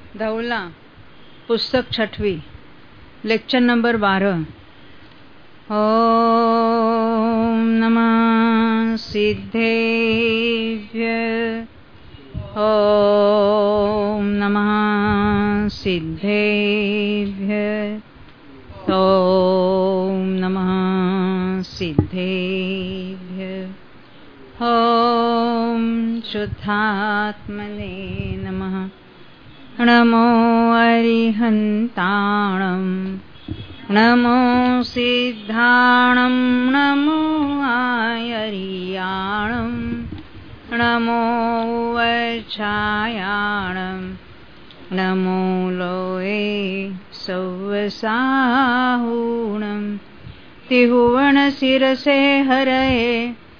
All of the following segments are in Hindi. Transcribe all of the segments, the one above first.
धौला पुस्तक 6वीं लेक्चर नंबर 12। ओम नमः सिद्धेभ्य। ओम नमः सिद्धेभ्य। ओम नमः सिद्धेभ्य। ओम शुद्धात्मने नमः। नमो अरिहन्ताणं नमो सिद्धाणं नमो आयर्याणं नमो वच्छायाणं नमो लोये सौवसाहुणं त्रिभुवनशिरसे हरये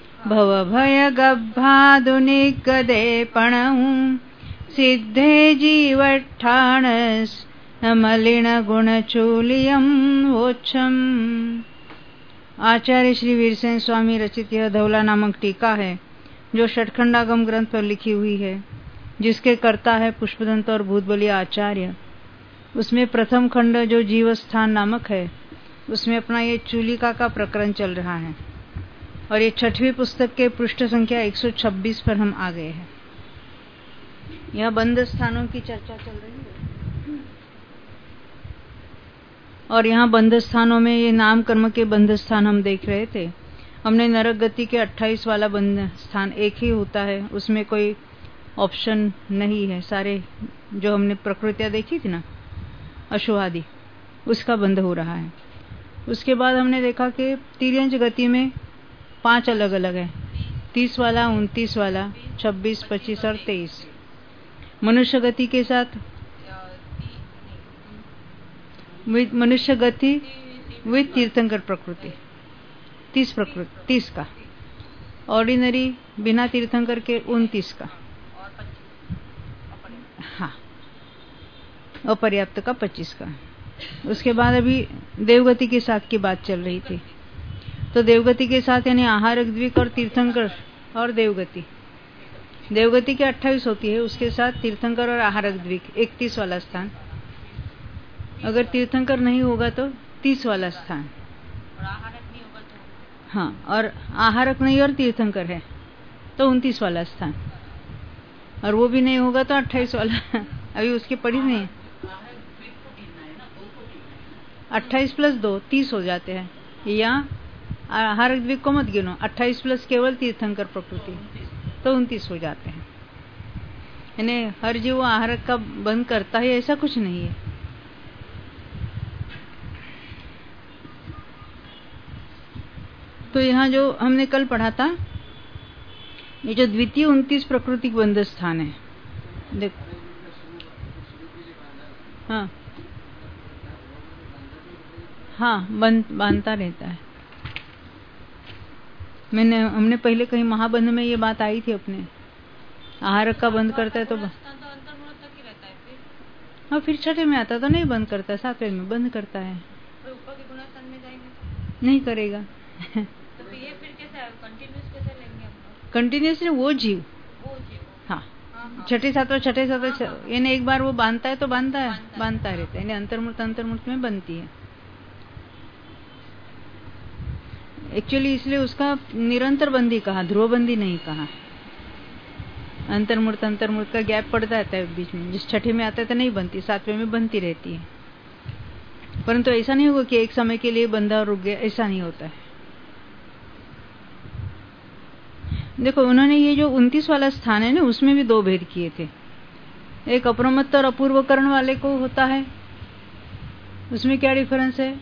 भवभयगब्बाधुनिगदे पणहुं सिद्धे जीवठाणस मलिन गुणचूलियम वोच्छम। आचार्य श्री वीरसेन स्वामी रचित यह धौला नामक टीका है जो षटखंडागम ग्रंथ पर लिखी हुई है, जिसके कर्ता है पुष्पदंत और भूतबली आचार्य। उसमें प्रथम खंड जो जीवस्थान नामक है, उसमें अपना ये चूलिका का प्रकरण चल रहा है और ये 6वीं पुस्तक के पृष्ठ संख्या 126 पर हम आ गए हैं। यह बंद स्थानों की चर्चा चल रही है और यहाँ बंद स्थानों में ये नाम कर्म के बंद स्थान हम देख रहे थे। हमने नरक गति के 28 वाला बंद स्थान एक ही होता है, उसमें कोई ऑप्शन नहीं है। सारे जो हमने प्रकृतियाँ देखी थी ना, अशुभादि, उसका बंद हो रहा है। उसके बाद हमने देखा कि तिर्यंज गति में 5 अलग अलग है, 30 वाला, 29 वाला, 26, 25 और 23। मनुष्य गति के साथ मनुष्य गति विद तीर्थंकर प्रकृति 30 का, ऑर्डिनरी बिना तीर्थंकर के 29 का, हाँ, अपर्याप्त का 25 का। उसके बाद अभी देवगति के साथ की बात चल रही थी। तो देवगति के साथ यानी आहारक द्विक और तीर्थंकर और देवगति के 28 होती है, उसके साथ तीर्थंकर और आहारक द्विक 31 वाला स्थान। अगर तीर्थंकर नहीं होगा तो 30 वाला स्थान, और आहारक नहीं होगा तो, हाँ, और आहारक नहीं और तीर्थंकर है तो 29 वाला स्थान, और वो भी नहीं होगा तो 28 वाला। अभी उसके पढ़ी नहीं है। 28 प्लस 2 30 हो जाते हैं, या आहारक द्विक को मत गिनो, 28 प्लस केवल तीर्थंकर प्रकृति तो 29 हो जाते हैं। यानी हर जीव आहारक का बंद करता है, ऐसा कुछ नहीं है। तो यहाँ जो हमने कल पढ़ा था, ये जो द्वितीय 29 प्रकृतिक बंध स्थान है, देखो, हाँ हाँ, बांधता रहता है। हमने पहले कहीं महाबंध में ये बात आई थी अपने, आहारक का बंद करता है तो हाँ, फिर 6ठे में आता तो नहीं बंद करता, 7वें में बंद करता है। ऊपर के गुणस्थान में जाएंगे नहीं करेगा। तो ये फिर कैसे कंटिन्यूअस कैसे लेंगे हम? कंटिन्यूअस वो जीव, हाँ, 6ठे 7वें यानी एक बार वो बांधता है तो बांधता रहता है, यानी अंतर्मूर्त में बनती है एक्चुअली। इसलिए उसका निरंतर बंदी कहा, ध्रुव बंदी नहीं कहा। अंतर्मूर्त का गैप पड़ता रहता है बीच में। जिस 6ठे में आता है तो नहीं बनती, 7वें में बनती रहती है। परंतु ऐसा नहीं होगा कि एक समय के लिए बंधा और रुक गया, ऐसा नहीं होता है। देखो, उन्होंने ये जो 29 वाला स्थान है ना, उसमें भी 2 भेद किए थे। एक अप्रमत्त और अपूर्वकरण वाले को होता है, उसमें क्या डिफरेंस है?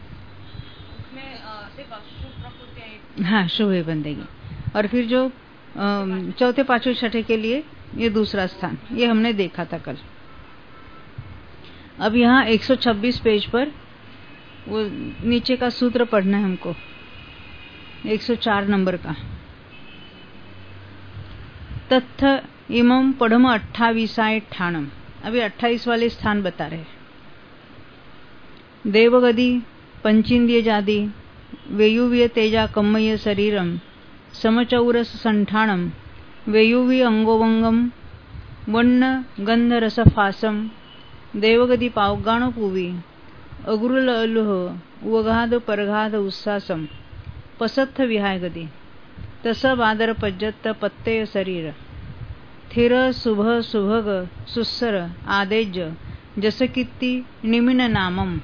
हाँ, शुभ बंदेगी। और फिर जो 4थे 5वें 6ठे के लिए ये दूसरा स्थान, ये हमने देखा था कल। अब यहाँ 126 पेज पर वो नीचे का सूत्र पढ़ना है हमको, 104 नंबर का। तत्थ इमं पढ़म 28 ठाणम। अभी 28 वाले स्थान बता रहे। देवगति पंचेन्द्रिय जाति वेयुव्य तेजा कम्मय शरीरम समचौरस संठाणम वेयुवी अंगोवंगम वन्न गंधरसफासम देवगति पावगाणो पुवी अगुरुल अलुह उवघाद परघाद उत्सासम पसत्थ विहाय गती तस बादर पज्जत पत्तेय शरीर थिर शुभ सुभग सुस्सर आदेज जसकित्ती निमिन नामम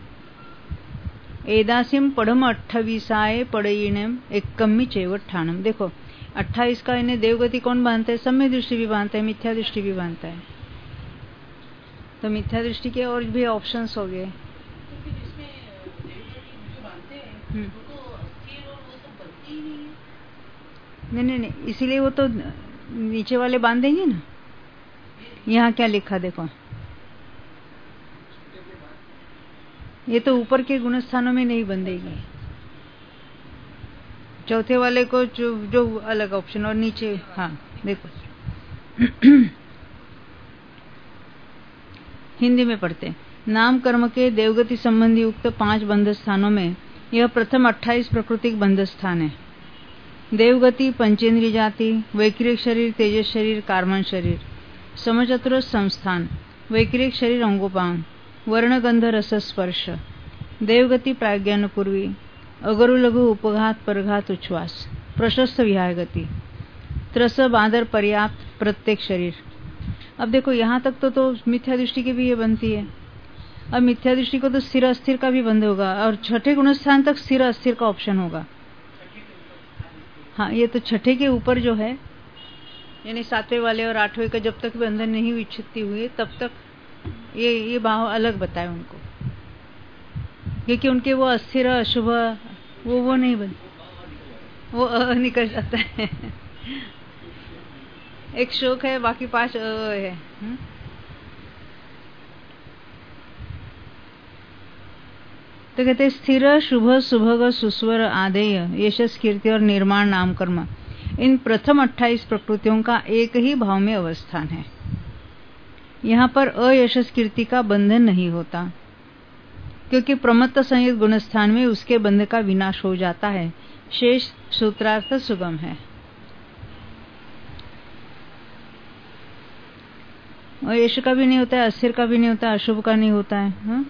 एदासिम पढ़म 28 पड़ईनम एक्कम्मी चेवट ठाणम। देखो 28 का इन्हें देवगति कौन बांधता है? सम्य दृष्टि भी बांधता है, मिथ्या दृष्टि भी बांधता है। तो मिथ्या दृष्टि के और भी ऑप्शंस हो गए। नहीं, इसीलिए वो तो नीचे वाले बांधेंगे ना। यहाँ क्या लिखा देखो, ये तो ऊपर के गुण स्थानों में नहीं बंधेगी। चौथे वाले को जो अलग ऑप्शन और नीचे, हाँ देखो हिंदी में पढ़ते। नाम कर्म के देवगति संबंधी उक्त 5 बंध स्थानों में यह प्रथम 28 प्राकृतिक बंध स्थान है। देवगति पंचेंद्रिय जाति, वैक्रिक शरीर, तेजस शरीर, कार्मन शरीर, समचतुर संस्थान, वैक्रिक शरीर अंगोपांग, वर्ण गंध रस स्पर्श, देवगति प्राज्ञान पूर्वी, अगरु लघु उपघात परघात उच्छ्वास, प्रशस्त विहाय गति, त्रस बादर पर्याप्त प्रत्येक शरीर। अब देखो यहाँ तक तो मिथ्या दृष्टि की भी ये बनती है। अब मिथ्या दृष्टि को तो स्थिर अस्थिर का भी बंध होगा और छठे गुणस्थान तक स्थिर अस्थिर का ऑप्शन होगा। हाँ, ये तो छठे के ऊपर जो है, यानी 7वें वाले और 8वें का जब तक बंधन नहीं विच्छित्ति हुई तब तक ये भाव अलग बताए उनको, क्योंकि उनके वो अस्थिर अशुभ वो नहीं बन, वो निकल जाता है। एक शोक है, बाकी 5 है। तो कहते स्थिर शुभ सुभग सुस्वर आदेय यशस कीर्ति और निर्माण नाम कर्म, इन प्रथम 28 प्रकृतियों का एक ही भाव में अवस्थान है। यहाँ पर अयशस कीर्ति का बंधन नहीं होता, क्योंकि प्रमत्त संयुक्त गुणस्थान में उसके बंध का विनाश हो जाता है। शेष सूत्रार्थ सुगम है। अयश का भी नहीं होता है, अस्थिर का भी नहीं होता है, अशुभ का नहीं होता है। हाँ?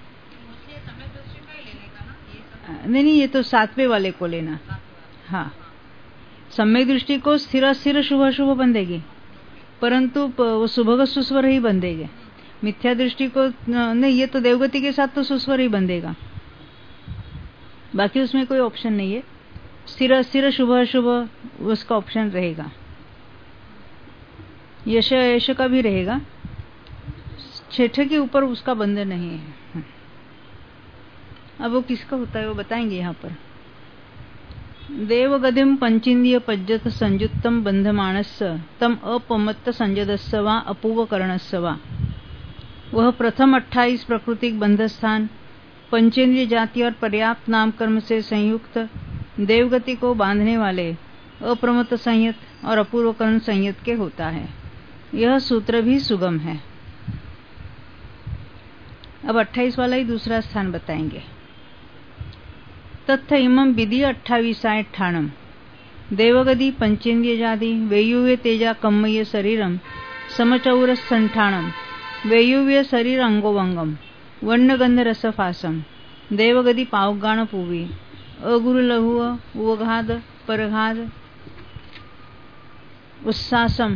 नहीं, ये तो 7वें वाले को लेना। हाँ, सम्यक दृष्टि को स्थिर स्थिर शुभ अशुभ बंधेगी, परंतु वो सुभग सुस्वर ही बंधेगे। मिथ्या दृष्टि को नहीं, ये तो देवगति के साथ तो सुस्वर ही बंधेगा, बाकी उसमें कोई ऑप्शन नहीं है। स्थिर अस्थिर शुभ अशुभ उसका ऑप्शन रहेगा। यश यश का भी रहेगा, छठे के ऊपर उसका बंधन नहीं है। अब वो किसका होता है वो बताएंगे यहाँ पर। देवगतिम पंचेन्द्रिय पज्जत संयुक्तम बंधमानस्य तम अपमत्त संजदस्य वा अपूर्वकरणस्य वा, वह प्रथम 28 प्राकृतिक बंधस्थान पंचेन्द्रिय जाति और पर्याप्त नाम कर्म से संयुक्त देवगति को बांधने वाले अप्रमत्त संयत और अपूर्वकरण संयत के होता है। यह सूत्र भी सुगम है। अब 28 वाला ही दूसरा स्थान बताएंगे। तत्थ इमं विधि 28 ठाणम देवगति पंचेन्द्रिय जाति वैयुव्य तेजा कम्मय शरीरम समचौर संठाणम वैयुव्य शरीर अंगोवंगम वर्णगंध रसफासम देवगति पावगाण पूवी अगुरु लघु उवघाद परघाद उत्सासम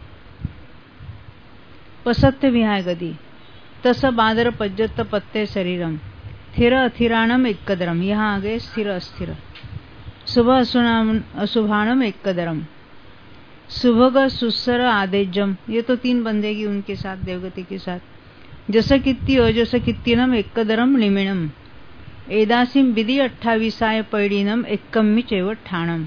पसत्य विहाय गति तस बादर पज्जत पत्ते शरीरम थिर अथिराणम एककदरम। यहाँ आ गए स्थिर अस्थिर। शुभ अशुभाणम एककदरम, शुभग सुस्सर आदेजम, ये तो 3 बंधेगी उनके साथ देवगति के साथ। जस कित्ती अजस कित्तीनम एककदरम निमिणम एदासिम विधि 28 पैड़ीनम एक्कम्मी चेवट ठाणम।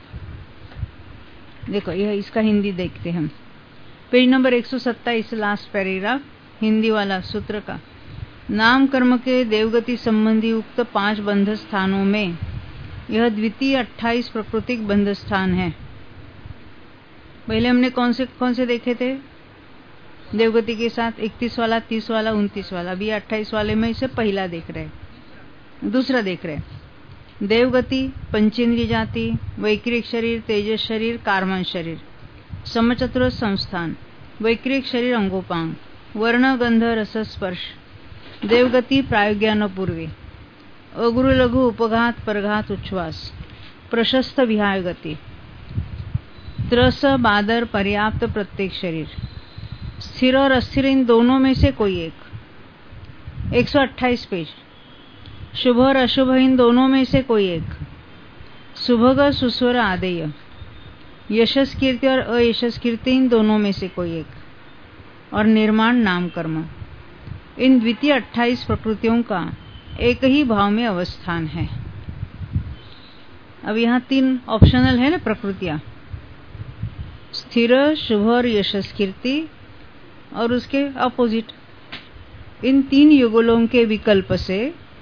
देखो यह इसका हिंदी देखते हम। Page number 127 last paragraph Hindi वाला सूत्र का। नाम कर्म के देवगति संबंधी उक्त 5 बंध स्थानों में यह द्वितीय 28 प्राकृतिक बंध स्थान है। पहले हमने कौन से देखे थे देवगति के साथ? 31 वाला, 30 वाला, 29 वाला। अभी 28 वाले में इसे पहला देख रहे, दूसरा देख रहे। देवगति पंचेन्द्रिय जाति वैक्रिक शरीर, तेजस शरीर, कार्मन शरीर, समचतुर संस्थान, वैक्रिक शरीर अंगोपांग, वर्ण गंध रस स्पर्श, देवगति प्रायोज्ञान पूर्वे, अगुरु लघु उपघात परघात उच्छ्वास, प्रशस्त विहाय गति, त्रस बादर पर्याप्त प्रत्येक शरीर, स्थिर और अस्थिर इन दोनों में से कोई एक। 128 पेज। शुभ और अशुभ इन दोनों में से कोई एक। सुभग सुस्वर आदेय, यशस कीर्ति और अयशस कीर्ति इन दोनों में से कोई एक। और निर्माण नाम कर्म, इन द्वितीय 28 प्रकृतियों का एक ही भाव में अवस्थान है। अब यहाँ 3 ऑप्शनल है ना प्रकृतियां, स्थिर, शुभ और यशस कीर्ति, और उसके अपोजिट। इन 3 युगलों के विकल्प से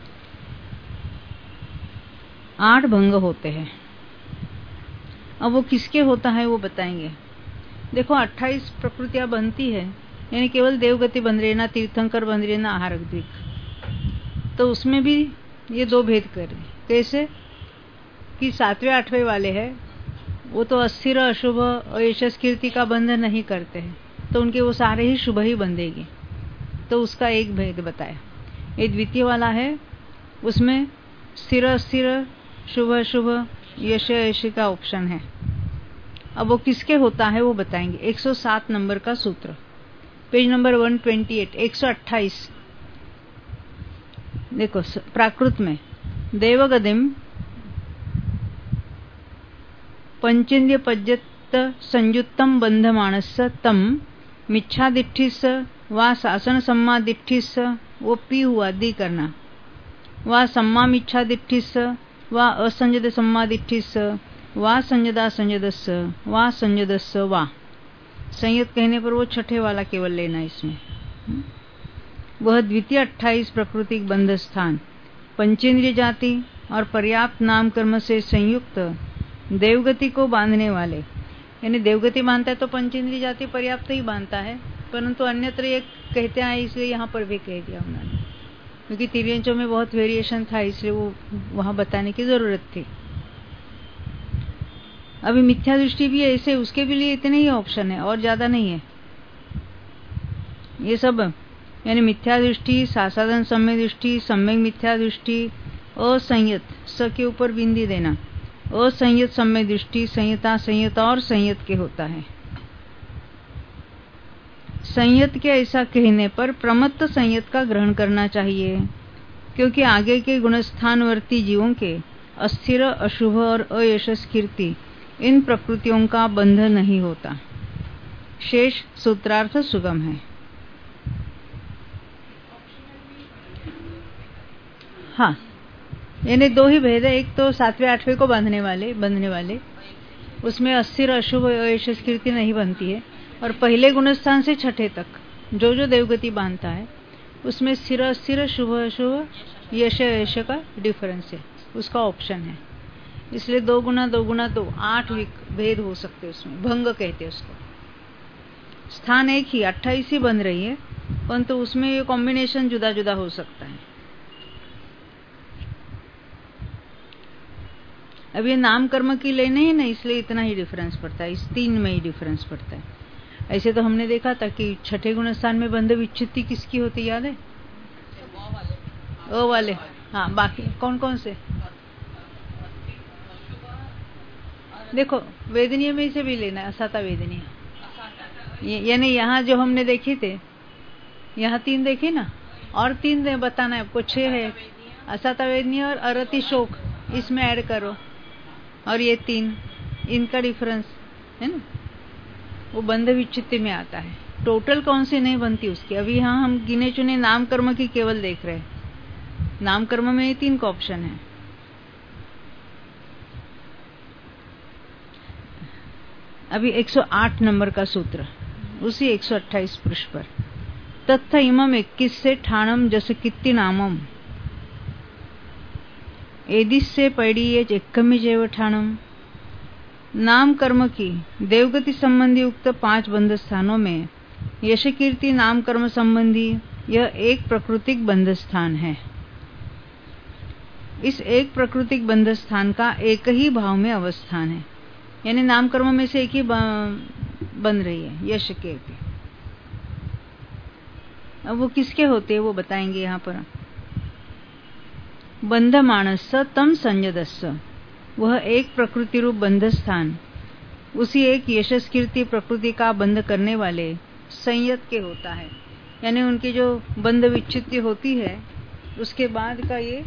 8 भंग होते हैं। अब वो किसके होता है वो बताएंगे। देखो 28 प्रकृतियां बनती है, यानी केवल देवगति बन रही है, ना तीर्थंकर बन रही है, ना आहार द्विक। तो उसमें भी ये 2 भेद करें। कैसे कि 7वें 8वें वाले हैं वो तो अस्थिर अशुभ और यशस कीर्ति का बंध नहीं करते हैं, तो उनके वो सारे ही शुभ ही बंधेगी। तो उसका एक भेद बताया। ये द्वितीय वाला है, उसमें स्थिर अस्थिर, शुभ अशुभ, यश यश का ऑप्शन है। अब वो किसके होता है वो बताएंगे। 107 नंबर का सूत्र, पेज नंबर 128, 128। देखो प्राकृत में देवगतिम पंचेन्द्रिय पज्यत संयुक्तम बंधमानस तम मिच्छादिठिस वा शासन सम्मादिठिस, वो पी हुआ दी करना, वा सम्मा मिच्छादिठिस वा असंजद सम्मादिठिस वा संजदा संजदस वा संजदस वा। संयत कहने पर वो छठे वाला केवल लेना इसमें। वह द्वितीय 28 प्रकृतिक बंध स्थान पंचेंद्रिय जाति और पर्याप्त नाम कर्म से संयुक्त देवगति को बांधने वाले, यानी देवगति बांधता है तो पंचेंद्रिय जाति पर्याप्त ही बांधता है, परंतु अन्यत्र ये कहते हैं इसलिए यहाँ पर भी कह दिया उन्होंने, क्योंकि तिर्यंचों में बहुत वेरिएशन था इसलिए वो वहां बताने की जरूरत थी। अभी मिथ्या दृष्टि भी है, ऐसे उसके भी लिए इतने ही ऑप्शन है और ज्यादा नहीं है। ये सब यानी मिथ्या दृष्टि, सासाधन सम्य दृष्टि, सम्यक मिथ्या दृष्टि, असंयत स के ऊपर बिंदी देना, असंयत सम्य दृष्टि, संयता संयत और संयत के होता है। संयत के ऐसा कहने पर प्रमत्त संयत का ग्रहण करना चाहिए, क्योंकि आगे के गुणस्थानवर्ती जीवों के अस्थिर अशुभ और अयशस कीर्ति इन प्रकृतियों का बंध नहीं होता। शेष सूत्रार्थ सुगम है। हाँ, यानी 2 ही भेद है। एक तो 7वें 8वें को बंधने वाले उसमें अस्थिर अशुभ अयशस कीर्ति नहीं बनती है, और पहले गुणस्थान से छठे तक जो देवगति बांधता है उसमें स्थिर अस्थिर, शुभ अशुभ, यश यश का डिफरेंस है, उसका ऑप्शन है। इसलिए 2 गुना 2 गुना 2 8 भेद हो सकते हैं उसमें, भंग कहते हैं उसको। स्थान एक ही 28 ही बन रही है, परंतु उसमें ये कॉम्बिनेशन जुदा जुदा हो सकता है। अब ये नाम कर्म की लेने ही ना, इसलिए इतना ही डिफरेंस पड़ता है, इस 3 में ही डिफरेंस पड़ता है। ऐसे तो हमने देखा था कि छठे गुण स्थान में बंध विच्छित्ति किसकी होती, याद है? ओ वाले। हाँ, बाकी कौन कौन से देखो, वेदनीय में से भी लेना है, असाता वेदनीय। यानी यहाँ जो हमने देखे थे, यहाँ 3 देखे ना, और 3 बताना है आपको, 6 है। असाता वेदनीय और अरति शोक इसमें ऐड करो, और ये 3 इनका डिफरेंस है ना, वो बंध विच्छित्ति में आता है। टोटल कौन सी नहीं बनती उसकी। अभी यहाँ हम गिने चुने नाम कर्म की केवल देख रहे हैं। नाम कर्म में ये 3 का ऑप्शन है। अभी 108 नंबर का सूत्र, उसी 128 पृष्ठ पर। तत्थ इमम 21 से ठाणम जस कित्ति नामम एदिस से पैड़ी ये एकमी जैव ठाणम। नाम कर्म की देवगति संबंधी उक्त 5 बंध स्थानों में यश कीर्ति नाम कर्म संबंधी यह एक प्रकृतिक बंध स्थान है। इस एक प्रकृतिक बंध स्थान का एक ही भाव में अवस्थान है, यानी नाम कर्म में से एक ही बन रही है यश कीर्ति। अब वो किसके होते हैं वो बताएंगे यहाँ पर। बंधमाणस्स तम संयदस्स, वह एक प्रकृति रूप बंध स्थान उसी एक यशस कीर्ति प्रकृति का बंध करने वाले संयत के होता है। यानी उनकी जो बंध विच्छित्ति होती है उसके बाद का ये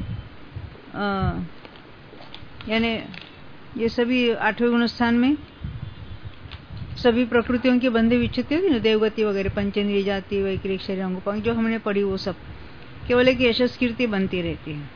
यानी ये सभी 8वें गुण स्थान में सभी प्रकृतियों की बंध विच्छित्ति होती है ना, देवगति वगैरह, पंचेंद्रिय जाति, वैक्रिक शरीर, अंगोपांग जो हमने पढ़ी वो सब केवल एक यशस कीर्ति बनती रहती है।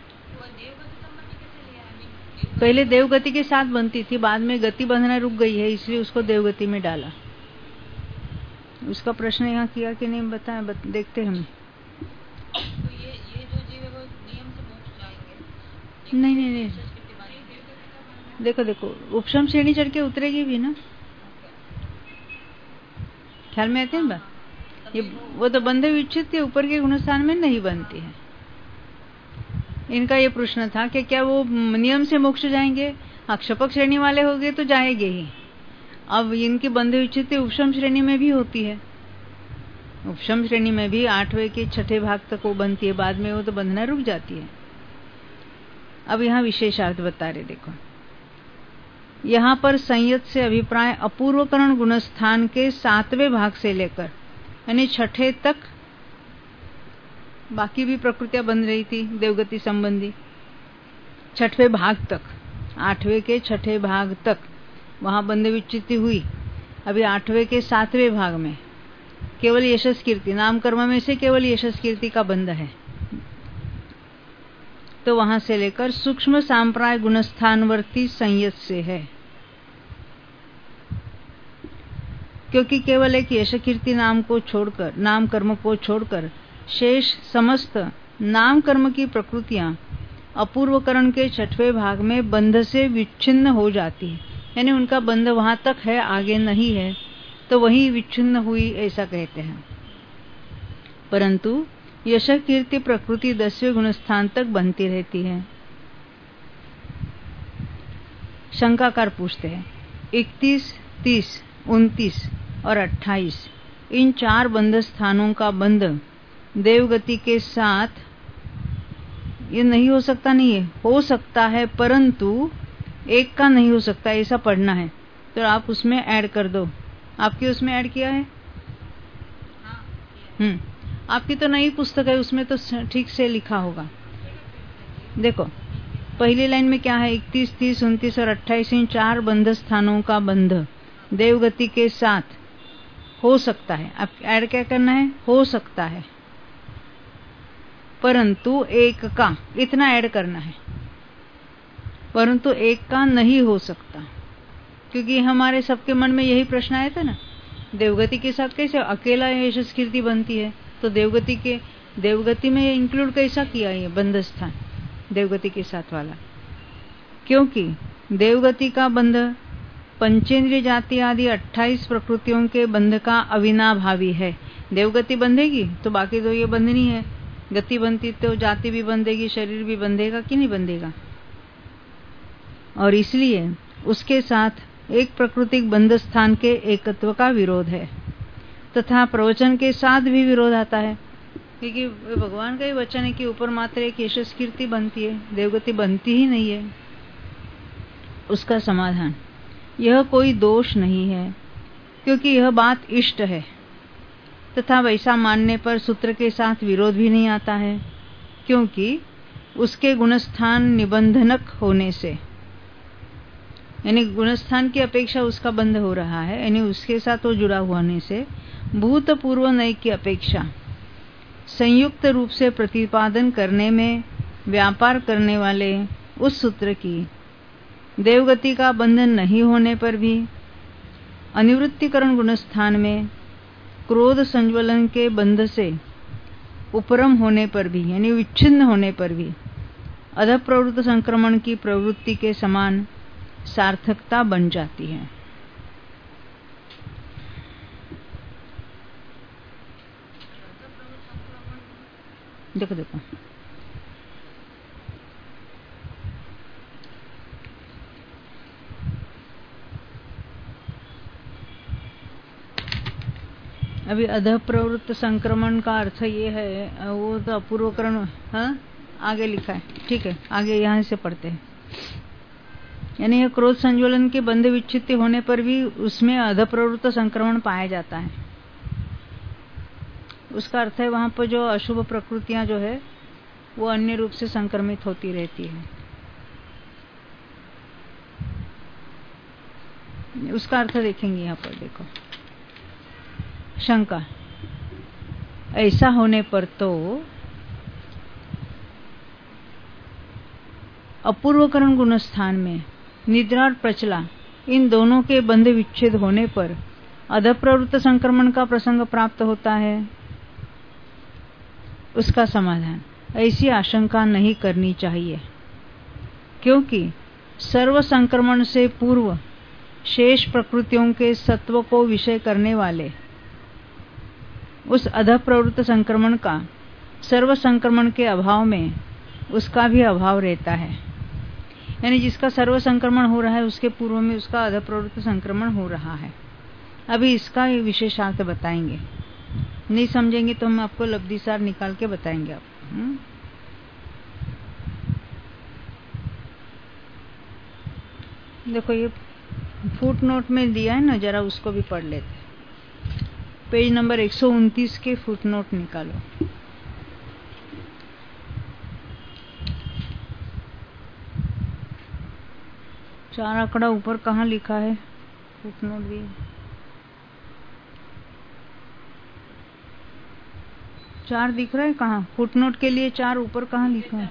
पहले देवगति के साथ बनती थी, बाद में गति बंधना रुक गई है इसलिए उसको देवगति में डाला। उसका प्रश्न यहाँ किया कि नहीं बताया, देखते हम। तो ये जो जीव है वो नियम से मोक्ष जाएंगे? नहीं, देखो उपशम श्रेणी चढ़ के उतरेगी भी ना, ख्याल में आते हैं बात। ये वो तो बंधे विच्छित थे, ऊपर के गुणस्थान में नहीं बनती है। इनका ये प्रश्न था कि क्या वो नियम से मोक्ष जाएंगे? अक्षपक श्रेणी वाले हो गए तो जाएंगे ही। अब इनकी बंधे विच्छित उपशम श्रेणी में भी होती है। उपशम श्रेणी में भी 8वें के 6ठे भाग तक वो बनती है, बाद में वो तो बंधना रुक जाती है। अब यहाँ विशेषार्थ बता रहे, देखो यहाँ पर संयत से अभिप्राय अपूर्वकरण गुणस्थान के 7वें भाग से लेकर यानी 6ठे तक बाकी भी प्रकृतियां बन रही थी देवगति संबंधी, 6ठवें भाग तक, 8वें के 6ठे भाग तक वहां बंध विच्छित्ति हुई। अभी 8वें के 7वें भाग में केवल यशस कीर्ति, नाम कर्म में से केवल यशस कीर्ति का बंध है। तो वहां से लेकर सूक्ष्म सांप्राय गुणस्थानवर्ती संयत से है, क्योंकि केवल एक यश कीर्ति नाम को छोड़कर, नाम कर्म को छोड़कर शेष समस्त नाम कर्म की प्रकृतियां अपूर्वकरण के 6ठवें भाग में बंध से विच्छिन्न हो जाती है। यानी उनका बंध वहां तक है, आगे नहीं है, तो वही विच्छिन्न हुई ऐसा कहते हैं। परंतु यश कीर्ति प्रकृति 10वें गुणस्थान तक बनती रहती है। शंकाकार पूछते हैं 31, 30, 29 और 28 इन 4 बंध स्थानों का बंध देवगति के साथ ये नहीं हो सकता, नहीं है, हो सकता है परंतु एक का नहीं हो सकता, ऐसा पढ़ना है। तो आप उसमें ऐड कर दो। आपकी उसमें ऐड किया है? आपकी तो नई पुस्तक है, उसमें तो ठीक से लिखा होगा। देखो पहली लाइन में क्या है, 31, 30, 29 और 28 इन 4 बंध स्थानों का बंध देवगति के साथ हो सकता है। अब ऐड क्या करना है? हो सकता है परंतु एक का, इतना ऐड करना है, परंतु एक का नहीं हो सकता। क्योंकि हमारे सबके मन में यही प्रश्न आया था ना, देवगति के साथ कैसे अकेला यशस कीर्ति बनती है, तो देवगति में इंक्लूड कैसा किया ये बंध स्थान देवगति के साथ वाला? क्योंकि देवगति का बंध पंचेंद्रिय जाति आदि 28 प्रकृतियों के बंध का अविनाभावी है। देवगति बंधेगी तो बाकी तो ये बंधनी है, गति बनती तो जाति भी बंधेगी, शरीर भी बंधेगा कि नहीं बंधेगा। और इसलिए उसके साथ एक प्राकृतिक बंध स्थान के एकत्व का विरोध है, तथा प्रवचन के साथ भी विरोध आता है। क्योंकि भगवान का ही वचन है कि ऊपर मात्र एक यशस कीर्ति बनती है, देवगति बनती ही नहीं है। उसका समाधान, यह कोई दोष नहीं है, क्योंकि यह बात इष्ट है, तथा वैसा मानने पर सूत्र के साथ विरोध भी नहीं आता है, क्योंकि उसके गुणस्थान निबंधनक होने से, यानी गुणस्थान की अपेक्षा उसका बंध हो रहा है, यानी उसके साथ वो जुड़ा होने से भूतपूर्व नय की अपेक्षा संयुक्त रूप से प्रतिपादन करने में व्यापार करने वाले उस सूत्र की देवगति का बंधन नहीं होने पर भी अनिवृत्तिकरण गुणस्थान में क्रोध संज्वलन के बंध से उपरम होने पर भी, यानी विच्छिन्न होने पर भी अध प्रवृत्त संक्रमण की प्रवृत्ति के समान सार्थकता बन जाती है। देखो अभी अधः प्रवृत्त संक्रमण का अर्थ ये है, वो तो अपूर्वकरण आगे लिखा है, ठीक है, आगे यहाँ से पढ़ते हैं। यानी यह क्रोध संज्वलन के बंध विच्छित्ति होने पर भी उसमें अधः प्रवृत्त संक्रमण पाया जाता है। उसका अर्थ है वहां पर जो अशुभ प्रकृतियां जो है वो अन्य रूप से संक्रमित होती रहती है। उसका अर्थ देखेंगे यहाँ पर, देखो। शंका, ऐसा होने पर तो अपूर्वकरण गुण स्थान में निद्रा और प्रचला इन दोनों के बंध विच्छेद होने पर अधः प्रवृत्त संक्रमण का प्रसंग प्राप्त होता है। उसका समाधान, ऐसी आशंका नहीं करनी चाहिए, क्योंकि सर्व संक्रमण से पूर्व शेष प्रकृतियों के सत्व को विषय करने वाले उस अधः प्रवृत्त संक्रमण का सर्व संक्रमण के अभाव में उसका भी अभाव रहता है। यानी जिसका सर्व संक्रमण हो रहा है उसके पूर्व में उसका अधः प्रवृत्त संक्रमण हो रहा है। अभी इसका विशेषार्थ बताएंगे, नहीं समझेंगे तो हम आपको लब्धिसार निकाल के बताएंगे आपको। देखो ये फुट नोट में दिया है ना, जरा उसको भी पढ़ लेते। पेज नंबर 129 के फुट नोट निकालो। चार आंकड़ा ऊपर कहाँ लिखा है? फुट नोट भी चार दिख रहा है कहाँ? फुट नोट के लिए चार ऊपर कहाँ लिखा है?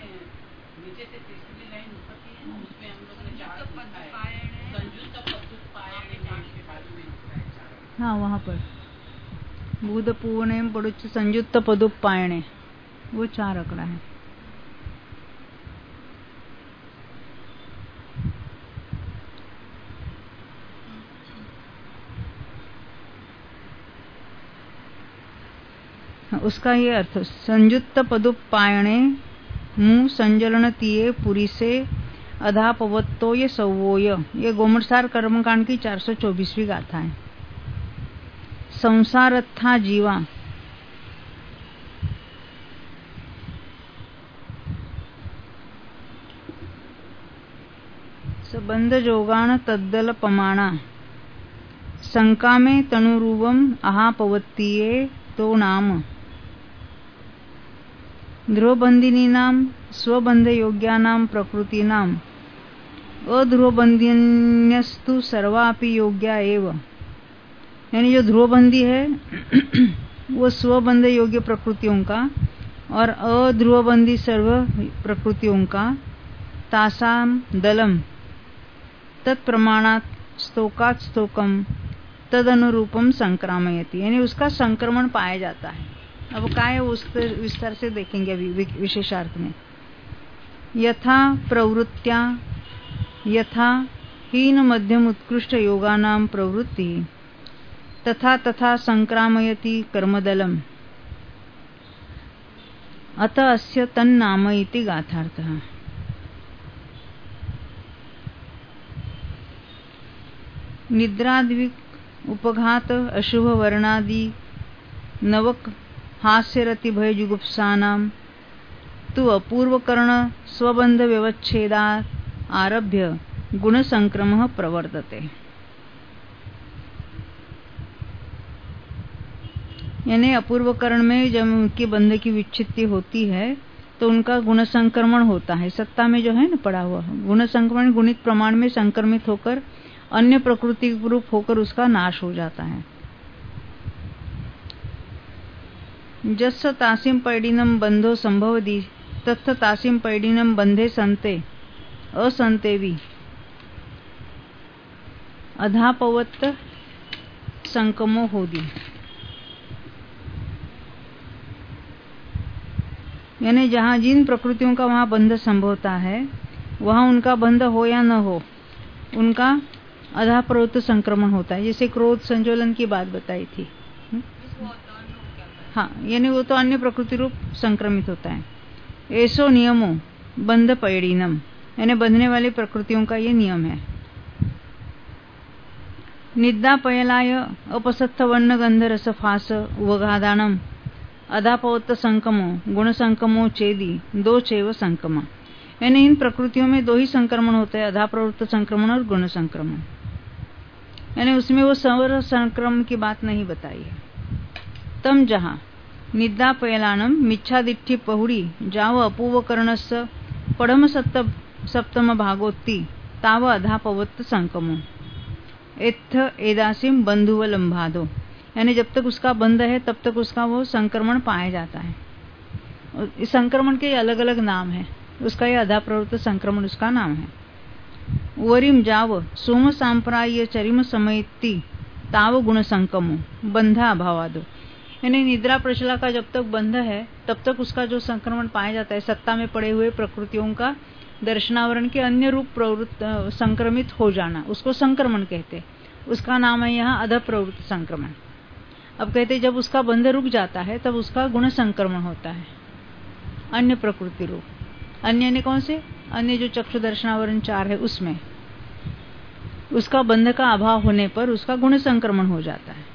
हाँ वहाँ पर भूत पूर्णे पड़ुच संयुक्त पदुपायणे, वो चार आंकड़ा है। उसका ये अर्थ, संयुक्त पदुपायणे मुंह संजलन तिये पुरी से अधापवत्तो ये सवोय। ये गोमटसार कर्मकांड की 424वीं गाथा है। संसारत्था जीवा सबंध जोगान तद्दल पमाणा संकामे तनुरूपम अहापवत्तिये तो नाम ध्रुवबंधिनीनां स्वबंध योग्यानां प्रकृतीनां अध्रुवबंधिन्यस्तु सर्वापि योग्या एव। यानी जो ध्रुवबंधी है वो स्वबंध योग्य प्रकृतियों का और अध्रुवबंधी सर्व प्रकृतियों का तासाम दलम तत्प्रमाणात् स्तोकात् स्तोकम तदनुरूपम संक्रामयति। यानी उसका संक्रमण पाया जाता है। अब क्या है उस विस्तार से देखेंगे अभी विशेषार्थ में। यथा प्रवृत्त्या यथा हीन मध्यम उत्कृष्ट योगानां प्रवृत्ति तथा तथा संक्रामयति कर्मदलम अतः अस्य तन्नाम इति गाथार्थः। निद्राद्विक उपघात अशुभ वर्णादि नवक हास्यरति भय जुगुप्सानां तु अपूर्वकरण स्वबंध व्यवच्छेदात् आरभ्य गुण संक्रमः प्रवर्तते। यानी अपूर्वकरण में जब उनके बंध की विच्छित्ति होती है तो उनका गुण संक्रमण होता है। सत्ता में जो है ना पड़ा हुआ गुण संक्रमण गुणित प्रमाण में संक्रमित होकर अन्य प्रकृति रूप होकर उसका नाश हो जाता है। जस्स तासिम पैडिनम बंधो संभवति तत्थ तासिम पैडिनम बंधे संते असंतेवी अधापवत्त संकमो होदी। यानी जहाँ जिन प्रकृतियों का वहाँ बंध संभवता है वहाँ उनका बंध हो या न हो उनका अधा प्रवृत्त संक्रमण होता है। जैसे क्रोध संज्वलन की बात बताई थी। हाँ, यानी वो तो अन्य प्रकृति रूप संक्रमित होता है। ऐसो नियमो बंध पैड़ीनम, यानी बंधने वाली प्रकृतियों का ये नियम है। निद्रा पयलाय अपसत्थ वर्ण गंध रस फास उवघादानम अधापवत्त संकमो गुण संकमो चेदी दो चैव संकमा। यानी इन प्रकृतियों में दो ही संक्रमण होते हैं, अधा प्रवृत्त संक्रमण और गुण संक्रमण। यानी उसमें वो सवर संक्रमण की बात नहीं बताई है। तम जहाँ निद्रा पयलानम मिच्छादिठ्ठि पहुड़ी जाव अपूव कर्णस्य पड़म सप्तम भागोत्ति ताव अधापवत्त संकमो एत्थ एदासिम बंधुवलंभादो। यानी जब तक उसका बंध है तब तक उसका वो संक्रमण पाया जाता है। इस संक्रमण के अलग अलग नाम है, उसका ये अधा प्रवृत्त संक्रमण उसका नाम है। वरिम जाव सोम सांप्राय चरिम समयति ताव गुण संकमो बंधा अभावादो। यानी निद्रा प्रचला का जब तक बंध है तब तक उसका जो संक्रमण पाया जाता है, सत्ता में पड़े हुए प्रकृतियों का दर्शनावरण के अन्य रूप प्रवृत्त संक्रमित हो जाना, उसको संक्रमण कहते। उसका नाम है यहाँ अध प्रवृत्त संक्रमण। अब कहते जब उसका बंध रुक जाता है तब उसका गुण संक्रमण होता है, अन्य प्रकृति रूप। अन्य ने कौन से? अन्य जो चक्षु दर्शनावरण 4 है उसमें उसका बंध का अभाव होने पर उसका गुण संक्रमण हो जाता है।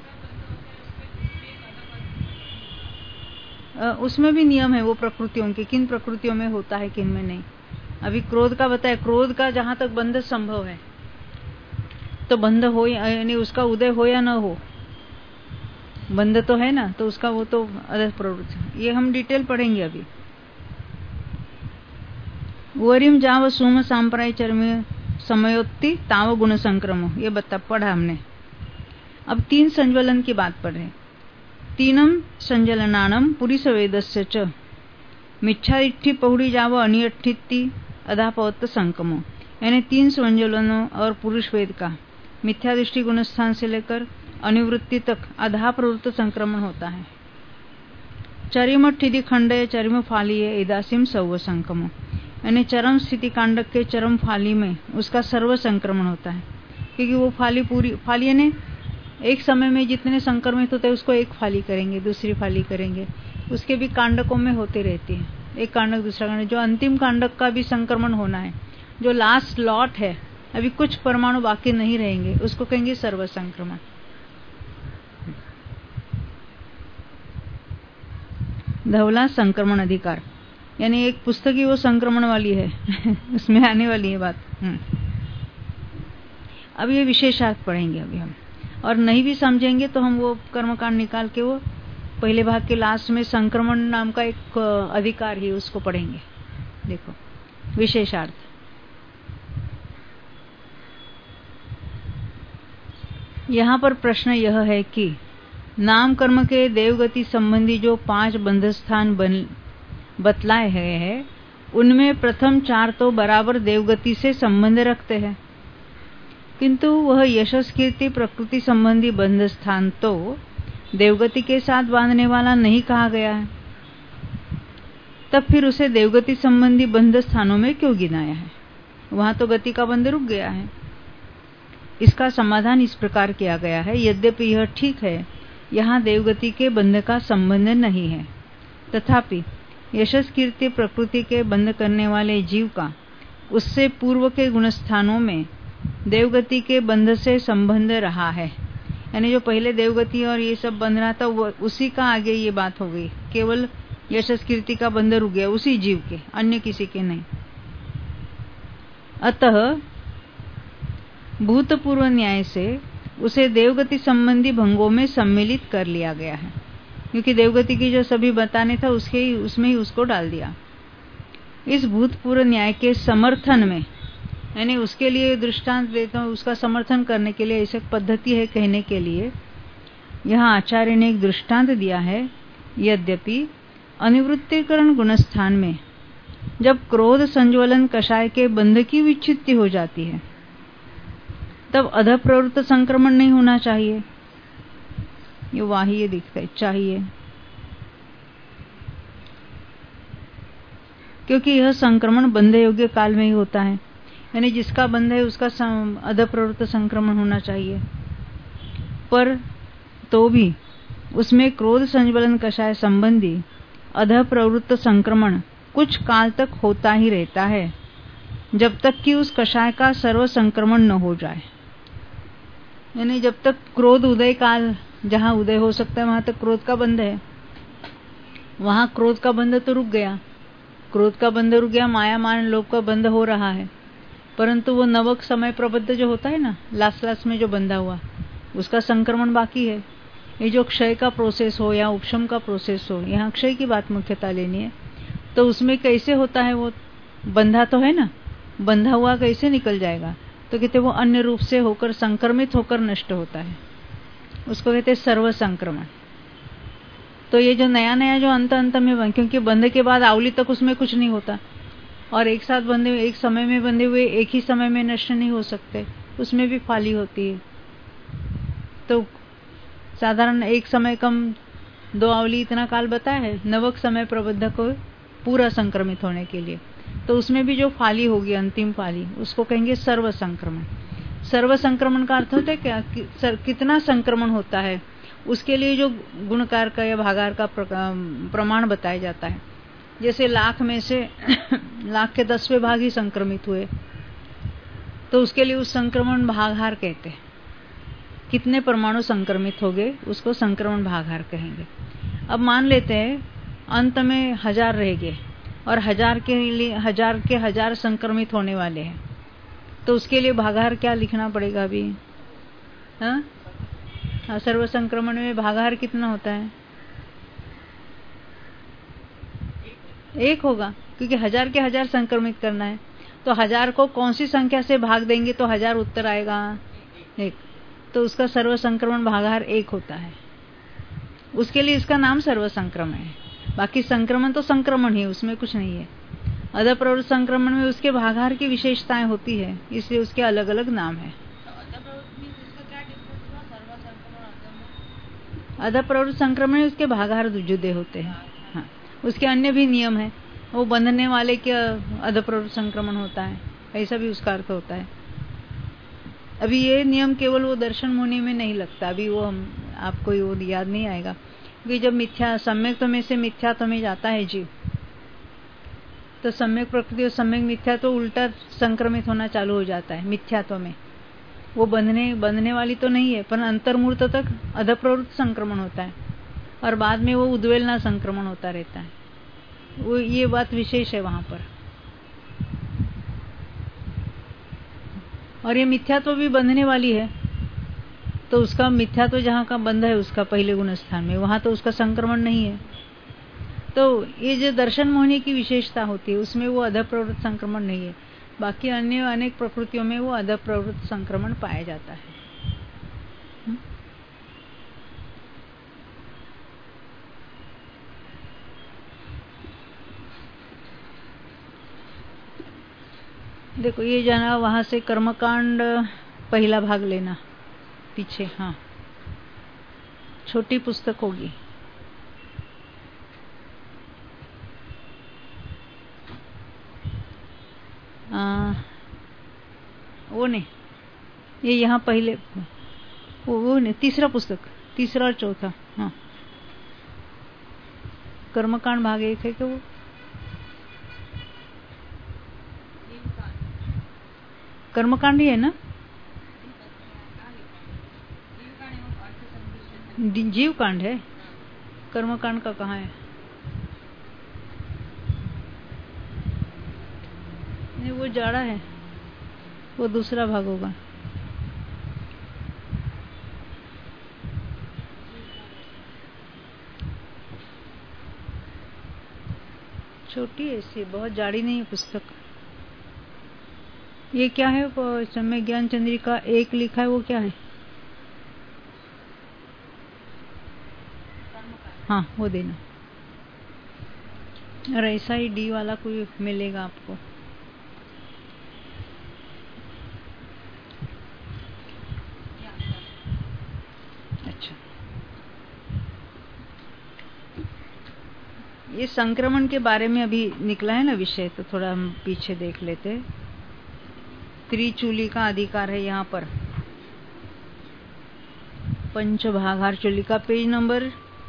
उसमें भी नियम है वो प्रकृतियों के, किन प्रकृतियों में होता है किन में नहीं। अभी क्रोध का बताया, क्रोध का जहां तक बंध संभव है तो बंध हो, यानी उसका उदय हो या न हो, बंध तो है ना, तो उसका वो तो अध प्रवृत्ति। ये हम डिटेल पढ़ेंगे अभी। वरिम जाव सोम सांप्राय चरम समयोत्ति ताव गुण संक्रमो, ये पढ़ा हमने। अब 3 संज्वलन की बात पढ़ रहे। तीनम संजलनानम पुरुष वेदस्य च मिच्छादिठ्ठि पहुड़ी जाव अनियठित्ति अधापवत्त संकमो। यानी 3 संज्वलनों और पुरुष वेद का मिथ्यादृष्टि गुणस्थान से लेकर अनिवृत्ति तक अधा प्रवृत्त संक्रमण होता है। चरिम ठिधि खंडय चरिम फालीय एदासिम सौव संकमो। यानी चरम स्थिति कांडक के चरम फाली में उसका सर्व संक्रमण होता है, क्योंकि वो फाली पूरी फाली यानी एक समय में जितने संक्रमित होते हैं उसको एक फाली करेंगे, दूसरी फाली करेंगे, उसके भी कांडकों में होते रहते हैं, एक कांडक दूसरा कांडक। जो अंतिम कांडक का भी संक्रमण होना है, जो लास्ट लॉट है, अभी कुछ परमाणु बाकी नहीं रहेंगे, उसको कहेंगे सर्व संक्रमण। धवला संक्रमण अधिकार, यानी एक पुस्तक ही वो संक्रमण वाली है उसमें आने वाली है बात। अब ये विशेषार्थ पढ़ेंगे अभी हम, और नहीं भी समझेंगे तो हम वो कर्मकांड निकाल के वो पहले भाग के लास्ट में संक्रमण नाम का एक अधिकार ही उसको पढ़ेंगे। देखो विशेषार्थ, यहाँ पर प्रश्न यह है कि नाम कर्म के देवगति संबंधी जो 5 बंध स्थान बतलाए गए हैं, उनमें प्रथम 4 तो बराबर देवगति से संबंध रखते हैं, किंतु वह यशस कीर्ति प्रकृति संबंधी बंध स्थान तो देवगति के साथ बांधने वाला नहीं कहा गया है। तब फिर उसे देवगति संबंधी बंध स्थानों में क्यों गिनाया है? वहां तो गति का बंध रुक गया है। इसका समाधान इस प्रकार किया गया है, यद्यपि यह ठीक है यहाँ देवगति के बंध का संबंध नहीं है, तथापि यशस कीर्ति प्रकृति के बंध करने वाले जीव का उससे पूर्व के गुणस्थानों में देवगति के बंध से संबंध रहा है। यानी जो पहले देवगति और ये सब बंध रहा था वो उसी का आगे ये बात हो गई, केवल यशस कीर्ति का बंध रुक गया उसी जीव के, अन्य किसी के नहीं। अतः भूतपूर्व न्याय से उसे देवगति संबंधी भंगों में सम्मिलित कर लिया गया है, क्योंकि देवगति की जो सभी बताने था उसमें ही उसको डाल दिया। इस भूतपूर्व न्याय के समर्थन में, यानी उसके लिए दृष्टांत देता हूँ, उसका समर्थन करने के लिए ऐसी पद्धति है कहने के लिए, यहाँ आचार्य ने एक दृष्टांत दिया है। यद्यपि अनिवृत्तिकरण गुणस्थान में जब क्रोध संज्वलन कषाय के बंध की विच्छित्ति हो जाती है तब अध प्रवृत्त संक्रमण नहीं होना चाहिए, ये वाह्य दिखता है चाहिए, क्योंकि यह संक्रमण बंध योग्य काल में ही होता है। यानी जिसका बंध है उसका अध प्रवृत्त संक्रमण होना चाहिए, पर तो भी उसमें क्रोध संज्वलन कषाय संबंधी अध प्रवृत्त संक्रमण कुछ काल तक होता ही रहता है, जब तक कि उस कषाय का सर्व संक्रमण न हो जाए। यानी जब तक क्रोध उदय काल जहाँ उदय हो सकता है वहां तक क्रोध का बंध है, वहां क्रोध का बंध तो रुक गया, क्रोध का बंध रुक गया, माया मान लोभ का बंध हो रहा है, परंतु वो नवक समय प्रबद्ध जो होता है ना, लास्ट में जो बंधा हुआ, उसका संक्रमण बाकी है। ये जो क्षय का प्रोसेस हो या उपशम का प्रोसेस हो, यहाँ क्षय की बात मुख्यतः लेनी है, तो उसमें कैसे होता है, वो बंधा तो है ना, बंधा हुआ कैसे निकल जाएगा, तो कहते वो अन्य रूप से होकर संक्रमित होकर नष्ट होता है, उसको कहते सर्व संक्रमण। तो ये जो नया नया जो अंत में, क्योंकि बंध के बाद आवली तक उसमें कुछ नहीं होता, और एक साथ बंधे हुए, एक समय में बंधे हुए एक ही समय में नष्ट नहीं हो सकते, उसमें भी फाली होती है। तो साधारण एक समय कम 2 आवली इतना काल बताया है नवक समय प्रबद्ध को पूरा संक्रमित होने के लिए, तो उसमें भी जो फाली होगी अंतिम फाली, उसको कहेंगे सर्व संक्रमण। सर्व संक्रमण का अर्थ होता है क्या, कितना संक्रमण होता है, उसके लिए जो गुणकार का या भागार का प्रमाण बताया जाता है। जैसे लाख में से लाख के 10वें भाग ही संक्रमित हुए, तो उसके लिए उस संक्रमण भागार कहते हैं। कितने परमाणु संक्रमित हो गए उसको संक्रमण भागार कहेंगे। अब मान लेते हैं अंत में 1000 रह गए और 1000 के लिए 1000 संक्रमित होने वाले हैं, तो उसके लिए भागार क्या लिखना पड़ेगा अभी? हाँ, सर्व संक्रमण में भागार कितना होता है? 1 होगा, क्योंकि 1000 के 1000 संक्रमित करना है, तो 1000 को कौन सी संख्या से भाग देंगे तो 1000 उत्तर आएगा 1, तो उसका सर्व संक्रमण भागार 1 होता है। उसके लिए इसका नाम सर्व संक्रमण है। बाकी संक्रमण तो संक्रमण ही, उसमें कुछ नहीं है। अध प्रवृत्त संक्रमण में उसके भागार की विशेषताएं होती है, इसलिए उसके अलग अलग नाम है। अध प्रवृत्त संक्रमण में उसके भागार जुदे होते हैं। हाँ, उसके अन्य भी नियम है, वो बंधने वाले के अध प्रवृत्त संक्रमण होता है, ऐसा भी उसका अर्थ होता है। अभी ये नियम केवल वो दर्शन मुनि में नहीं लगता, अभी वो आपको वो याद नहीं आएगा कि जब मिथ्या सम्यक में से मिथ्यात्व में जाता है जीव, तो सम्यक प्रकृति और सम्यक मिथ्या तो उल्टा संक्रमित होना चालू हो जाता है। मिथ्यात्व में वो बंधने वाली तो नहीं है, पर अंतर्मूर्त तक अधप्रवृत्त संक्रमण होता है और बाद में वो उद्वेलना संक्रमण होता रहता है। वो ये बात विशेष है वहां पर। और ये मिथ्यात्व भी बंधने वाली है, तो उसका मिथ्यात्व जहाँ का बंध है उसका पहले गुण स्थान में, वहां तो उसका संक्रमण नहीं है। तो ये जो दर्शन मोहिनी की विशेषता होती है उसमें वो अधप्रवृत्त संक्रमण नहीं है, बाकी अन्य अनेक प्रकृतियों में वो अधप्रवृत्त संक्रमण पाया जाता है। देखो ये जाना, वहां से कर्मकांड पहला भाग लेना पीछे। हाँ, छोटी पुस्तक होगी। वो नहीं, ये यहाँ पहले वो नहीं, तीसरा पुस्तक, तीसरा और चौथा। हाँ, कर्मकांड भाग 1 है क्या वो? कर्मकांड ही है ना? जीव कांड है, कर्मकांड का कहाँ है? नहीं, वो जाड़ा है, वो दूसरा भाग होगा। छोटी ऐसी, बहुत जाड़ी नहीं है पुस्तक। ये क्या है? समय ज्ञान चंद्रिका 1 लिखा है, वो क्या है? हाँ, वो देना। और ऐसा ही डी वाला कोई मिलेगा आपको। अच्छा, ये संक्रमण के बारे में अभी निकला है ना विषय, तो थोड़ा हम पीछे देख लेते हैं। त्रिचूली का अधिकार है यहाँ पर, पंचभागार चूली का पेज नंबर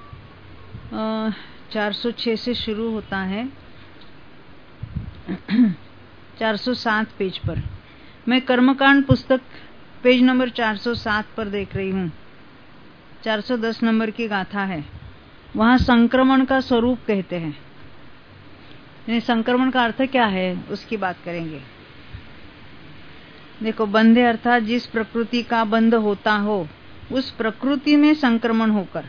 406 से शुरू होता है 407 पेज पर। मैं कर्मकांड पुस्तक पेज नंबर 407 पर देख रही हूँ, 410 नंबर की गाथा है। वहां संक्रमण का स्वरूप कहते हैं। यानी संक्रमण का अर्थ क्या है उसकी बात करेंगे। देखो, बंधे अर्थात जिस प्रकृति का बंध होता हो उस प्रकृति में संक्रमण होकर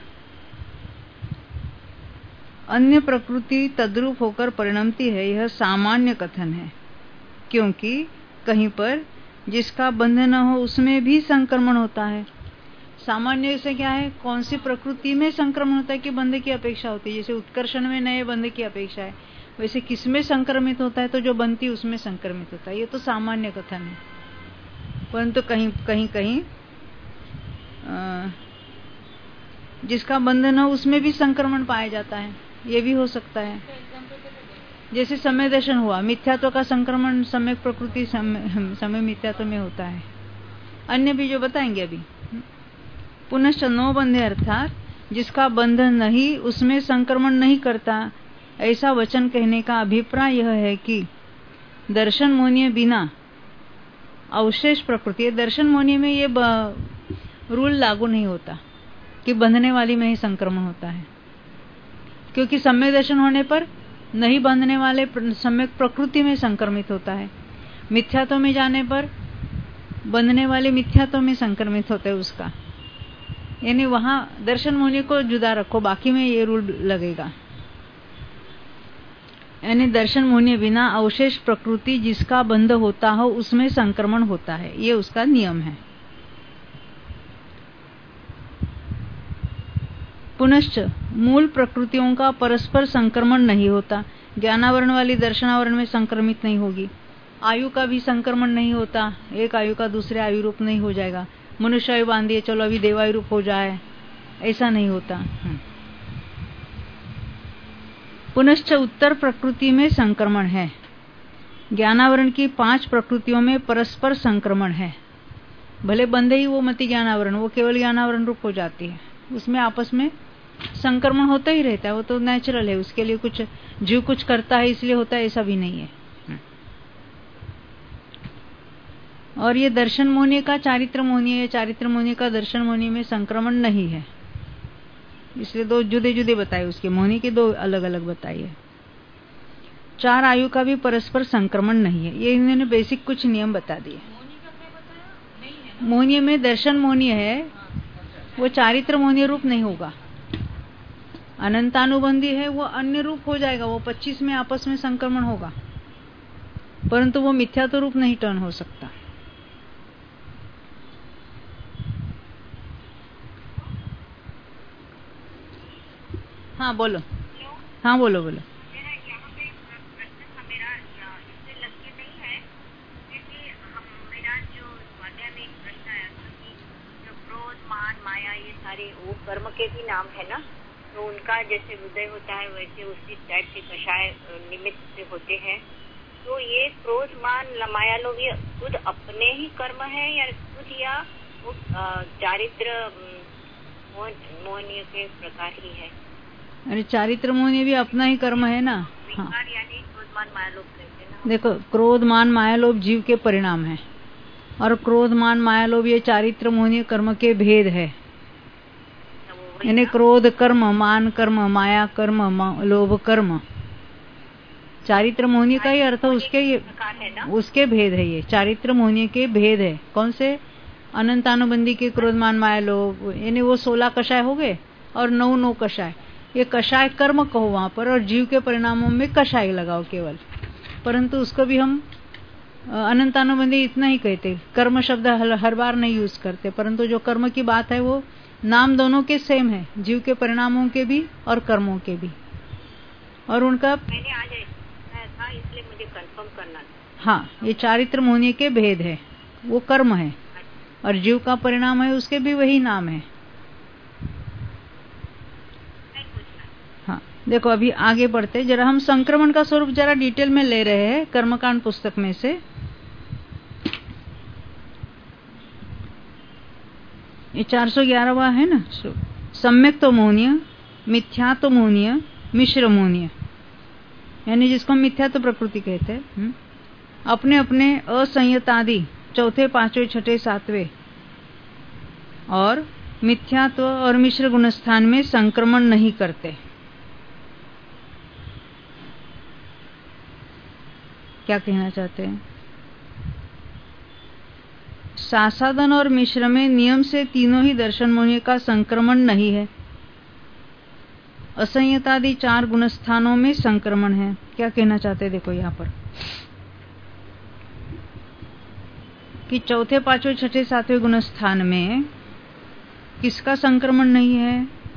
अन्य प्रकृति तद्रूप होकर परिणमती है, यह सामान्य कथन है। क्योंकि कहीं पर जिसका बंध न हो उसमें भी संक्रमण होता है। सामान्य से क्या है, कौन सी प्रकृति में संक्रमण होता है कि बंध की अपेक्षा होती है। जैसे उत्कर्षण में नए बंध की अपेक्षा है, वैसे किसमें संक्रमित होता है, तो जो बनती उसमें संक्रमित होता है। ये तो सामान्य कथन है। परंतु कहीं जिसका बंध न हो उसमें भी संक्रमण पाया जाता है, ये भी हो सकता है। जैसे समय दर्शन हुआ, मिथ्यात्व का संक्रमण सम्यक प्रकृति समय मिथ्यात्व में होता है। अन्य भी जो बताएंगे अभी। पुनश्च नो बंधे अर्थात जिसका बंधन नहीं उसमें संक्रमण नहीं करता, ऐसा वचन कहने का अभिप्राय यह है कि दर्शन मोनीय बिना अवशेष प्रकृति, दर्शन मोनीय में ये रूल लागू नहीं होता कि बंधने वाली में ही संक्रमण होता है। क्योंकि सम्यक दर्शन होने पर नहीं बंधने वाले सम्यक प्रकृति में संक्रमित होता है। मिथ्यात्व में जाने पर बंधने वाले मिथ्यात्व में संक्रमित होते हैं उसका। यानी वहां दर्शन मोनी को जुदा रखो, बाकी में ये रूल लगेगा। यानी दर्शन मोनी बिना अवशेष प्रकृति जिसका बंध होता हो उसमें संक्रमण होता है, ये उसका नियम है। पुनश्च मूल प्रकृतियों का परस्पर संक्रमण नहीं होता। ज्ञानावरण वाली दर्शनावरण में संक्रमित नहीं होगी। आयु का भी संक्रमण नहीं होता, एक आयु का दूसरे आयु रूप नहीं हो जाएगा। मनुष्य आयु बांधिए, चलो अभी देवायु रूप हो जाए, ऐसा नहीं होता। पुनश्च उत्तर प्रकृति में संक्रमण है। ज्ञानावरण की 5 प्रकृतियों में परस्पर संक्रमण है। भले बंधे ही वो मति ज्ञानावरण, वो केवल ज्ञानावरण रूप हो जाती है, उसमें आपस में संक्रमण होता ही रहता है। वो तो नेचुरल है, उसके लिए कुछ जीव कुछ करता है इसलिए होता है, ऐसा भी नहीं है। और ये दर्शन मोनी का चारित्र मोनी है, चारित्र मोनी का दर्शन मोनी में संक्रमण नहीं है। इसलिए 2 जुदे जुदे बताए, उसके मोनी के 2 अलग अलग बताइए। 4 आयु का भी परस्पर संक्रमण नहीं है। ये इन्होंने बेसिक कुछ नियम बता दिए। मोनी में दर्शन मोनी है, वो चारित्र मोनी रूप नहीं होगा। अनंतानुबंधी है, वो अन्य रूप हो जाएगा। वो 25 में आपस में संक्रमण होगा, परंतु वो मिथ्यात्व रूप नहीं टर्न हो सकता। हाँ बोलो। हाँ बोलो। यहाँ पे प्रश्न मेरा इससे लग के नहीं है, क्योंकि मेरा जो स्वाध्याय में एक प्रश्न आया था कि जो क्रोध, मान, माया, ये सारे वो कर्म के भी नाम है ना, तो उनका जैसे हृदय होता है वैसे उसी टाइप के कषाय निमित्त से होते हैं। तो ये क्रोध, मान, माया लोग ये खुद अपने ही कर्म है या खुद या वो चारित्र मोहनीय के प्रकार ही है? अरे चारित्र मोहनीय भी अपना ही कर्म है ना। हाँ, यानी क्रोध, मान, माया लोभ कहते हैं ना। देखो, क्रोध, मान, माया लोभ जीव के परिणाम है, और क्रोध, मान, माया लोभ ये चारित्र मोहनीय कर्म के भेद है। यानी क्रोध कर्म, मान कर्म, माया कर्म, लोभ कर्म, चारित्र मोहनीय का ही अर्थ उसके भेद है। ये चारित्र मोहनीय के भेद है। कौन से? अनंतानुबंधी के क्रोध, मान, माया लोभ, यानी वो 16 कषाय हो गए और 9 कषाय। ये कषाय कर्म कहो वहां पर, और जीव के परिणामों में कषाय लगाओ केवल। परंतु उसको भी हम अनंतानुबंधी इतना ही कहते, कर्म शब्द हर बार नहीं यूज करते। परंतु जो कर्म की बात है वो नाम दोनों के सेम है, जीव के परिणामों के भी और कर्मों के भी। और उनका मैंने आज था इसलिए मुझे कंफर्म करना था। हाँ, ये चारित्र मोहनीय के भेद है, वो कर्म है, और जीव का परिणाम है उसके भी वही नाम है। हाँ, देखो अभी आगे बढ़ते जरा, हम संक्रमण का स्वरूप जरा डिटेल में ले रहे हैं कर्मकांड पुस्तक में से। ये 411वां है ना, सम्यक तो मोहनीय, मिथ्या तो मोहनीय, मिश्र मोहनीय, यानी जिसको मिथ्या तो प्रकृति कहते हैं। अपने अपने असंयतादि 4, 5, 6, 7वें और मिथ्यात्व और मिश्र गुणस्थान में संक्रमण नहीं करते। क्या कहना चाहते हैं? सासादन और मिश्र में नियम से तीनों ही दर्शन मोहि का संक्रमण नहीं है। असंयतादि 4 गुणस्थानों में संक्रमण है। क्या कहना चाहते हैं? देखो यहाँ पर कि चौथे, पांचवें, छठे, सातवें गुणस्थान में किसका संक्रमण नहीं है?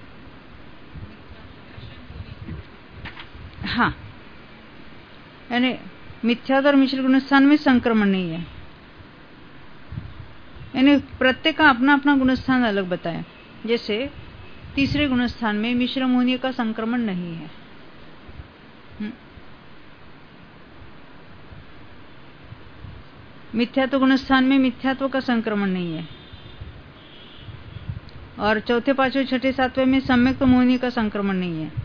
हाँ, यानी मिथ्यात्व और मिश्र गुणस्थान में संक्रमण नहीं है। यानी प्रत्येक का अपना अपना गुणस्थान अलग बताया। जैसे तीसरे गुणस्थान में मिश्र मोहनीय का संक्रमण नहीं है। मिथ्यात्व गुणस्थान में मिथ्यात्व का संक्रमण नहीं है। और चौथे, पांचवें, छठे, सातवें में सम्यक्त मोहनीय का संक्रमण नहीं है।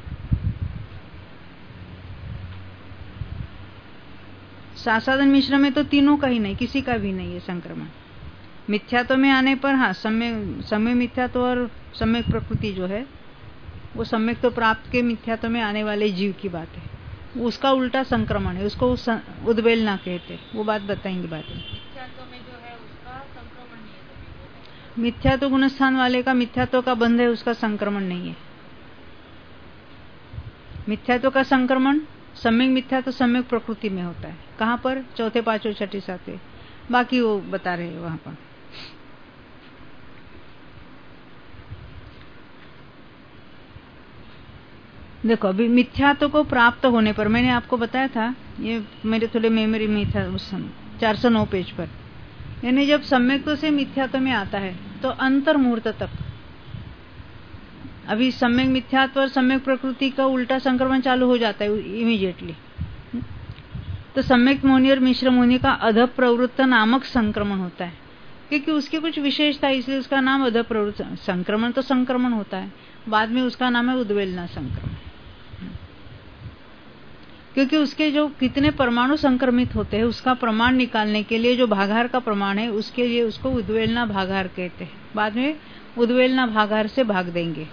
सासादन मिश्र में तो तीनों का ही नहीं, किसी का भी नहीं है संक्रमण। मिथ्यात्व में आने पर हाँ, सम्यक मिथ्यात्व और सम्यक प्रकृति जो है वो सम्यक तो प्राप्त के मिथ्यात्व में आने वाले जीव की बात है। उसका उल्टा संक्रमण है, उसको उद्वेलना कहते, वो बात बताएंगे बाद में। मिथ्यात्व में जो है उसका संक्रमण नहीं है। मिथ्यात्व गुणस्थान वाले का मिथ्यात्व का बंध है, उसका संक्रमण नहीं है। मिथ्यात्व का संक्रमण सम्यक मिथ्यात्व सम्यक प्रकृति में होता है। कहाँ पर? चौथे, पांचवें, छठे, सातवें, बाकी वो बता रहे हैं वहां पर। देखो अभी मिथ्यात्व को प्राप्त होने पर मैंने आपको बताया था, ये मेरे थोड़े मेमोरी में था उस समय 409 पेज पर, यानी जब सम्यक्त्व से मिथ्यात्व में आता है तो अंतर मुहूर्त तक अभी सम्यक मिथ्यात्व और सम्यक प्रकृति का उल्टा संक्रमण चालू हो जाता है इमीडिएटली। तो सम्यक मोहनी और मिश्र मोहनी का अध प्रवृत्त नामक संक्रमण होता है, क्योंकि उसकी कुछ विशेषता है, इसलिए उसका नाम अध प्रवृत्त। संक्रमण तो संक्रमण होता है, बाद में उसका नाम है उद्वेलना संक्रमण, क्योंकि उसके जो कितने परमाणु संक्रमित होते हैं उसका प्रमाण निकालने के लिए जो भागाहार का प्रमाण है उसके लिए उसको उद्वेलना भागाहार कहते हैं। बाद में उद्वेलना भागाहार से भाग देंगे।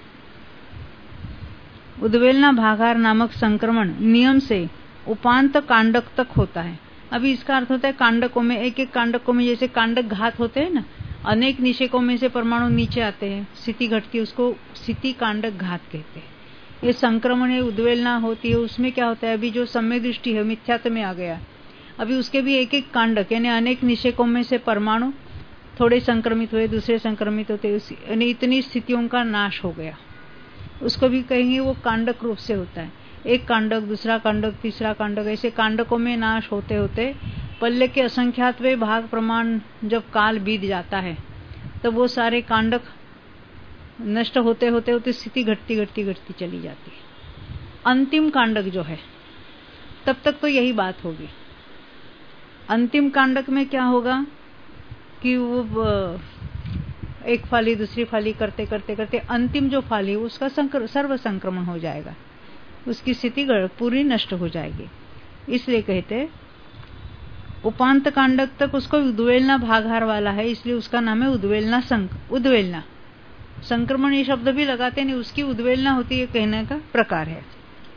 उद्वेलना भागाहार नामक संक्रमण नियम से उपांत कांडक तक होता है। अभी इसका अर्थ होता है कांडकों में, एक एक कांडकों में जैसे कांडक घात होते हैं ना, अनेक निषेकों में से परमाणु नीचे आते हैं, स्थिति घटती है, उसको स्थिति कांडक घात कहते हैं। ये संक्रमण है, उद्वेलना होती है। उसमें क्या होता है, अभी जो सम्यक दृष्टि है मिथ्यात्व में आ गया, अभी उसके भी एक एक कांडक यानी अनेक निषेकों में से परमाणु थोड़े संक्रमित हुए, दूसरे संक्रमित होते, यानी इतनी स्थितियों का नाश हो गया, उसको भी कहेंगे वो कांडक रूप से होता है। एक कांडक, दूसरा कांडक, तीसरा कांडक, ऐसे कांडकों में नाश होते होते पल्ले के असंख्यातवें भाग प्रमाण जब काल बीत जाता है तो वो सारे कांडक नष्ट होते होते होते स्थिति घटती घटती घटती चली जाती है। अंतिम कांडक जो है तब तक तो यही बात होगी। अंतिम कांडक में क्या होगा कि वो एक फाली दूसरी फाली करते करते करते अंतिम जो फाली उसका सर्व संक्रमण हो जाएगा, उसकी स्थिति पूरी नष्ट हो जाएगी। इसलिए कहते उपांत कांडक तक उसको उद्वेलना भागाहार वाला है, इसलिए उसका नाम है उद्वेलना उद्वेलना। संक्रमण ये शब्द भी लगाते नहीं, उसकी उद्वेलना होती है, कहने का प्रकार है।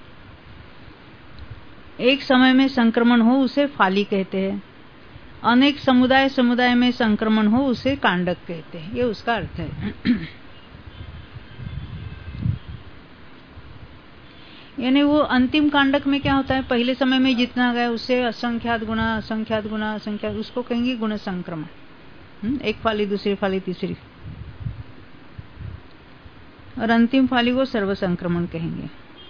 एक समय में संक्रमण हो उसे फाली कहते हैं, अनेक समुदाय में संक्रमण हो उसे कांडक कहते हैं, ये उसका अर्थ है। यानी वो अंतिम कांडक में क्या होता है, पहले समय में जितना गया उससे असंख्यात गुना असंख्यात, उसको कहेंगे गुण संक्रमण। एक फाली दूसरी फाली तीसरी, और अंतिम फाली को सर्व संक्रमण कहेंगे।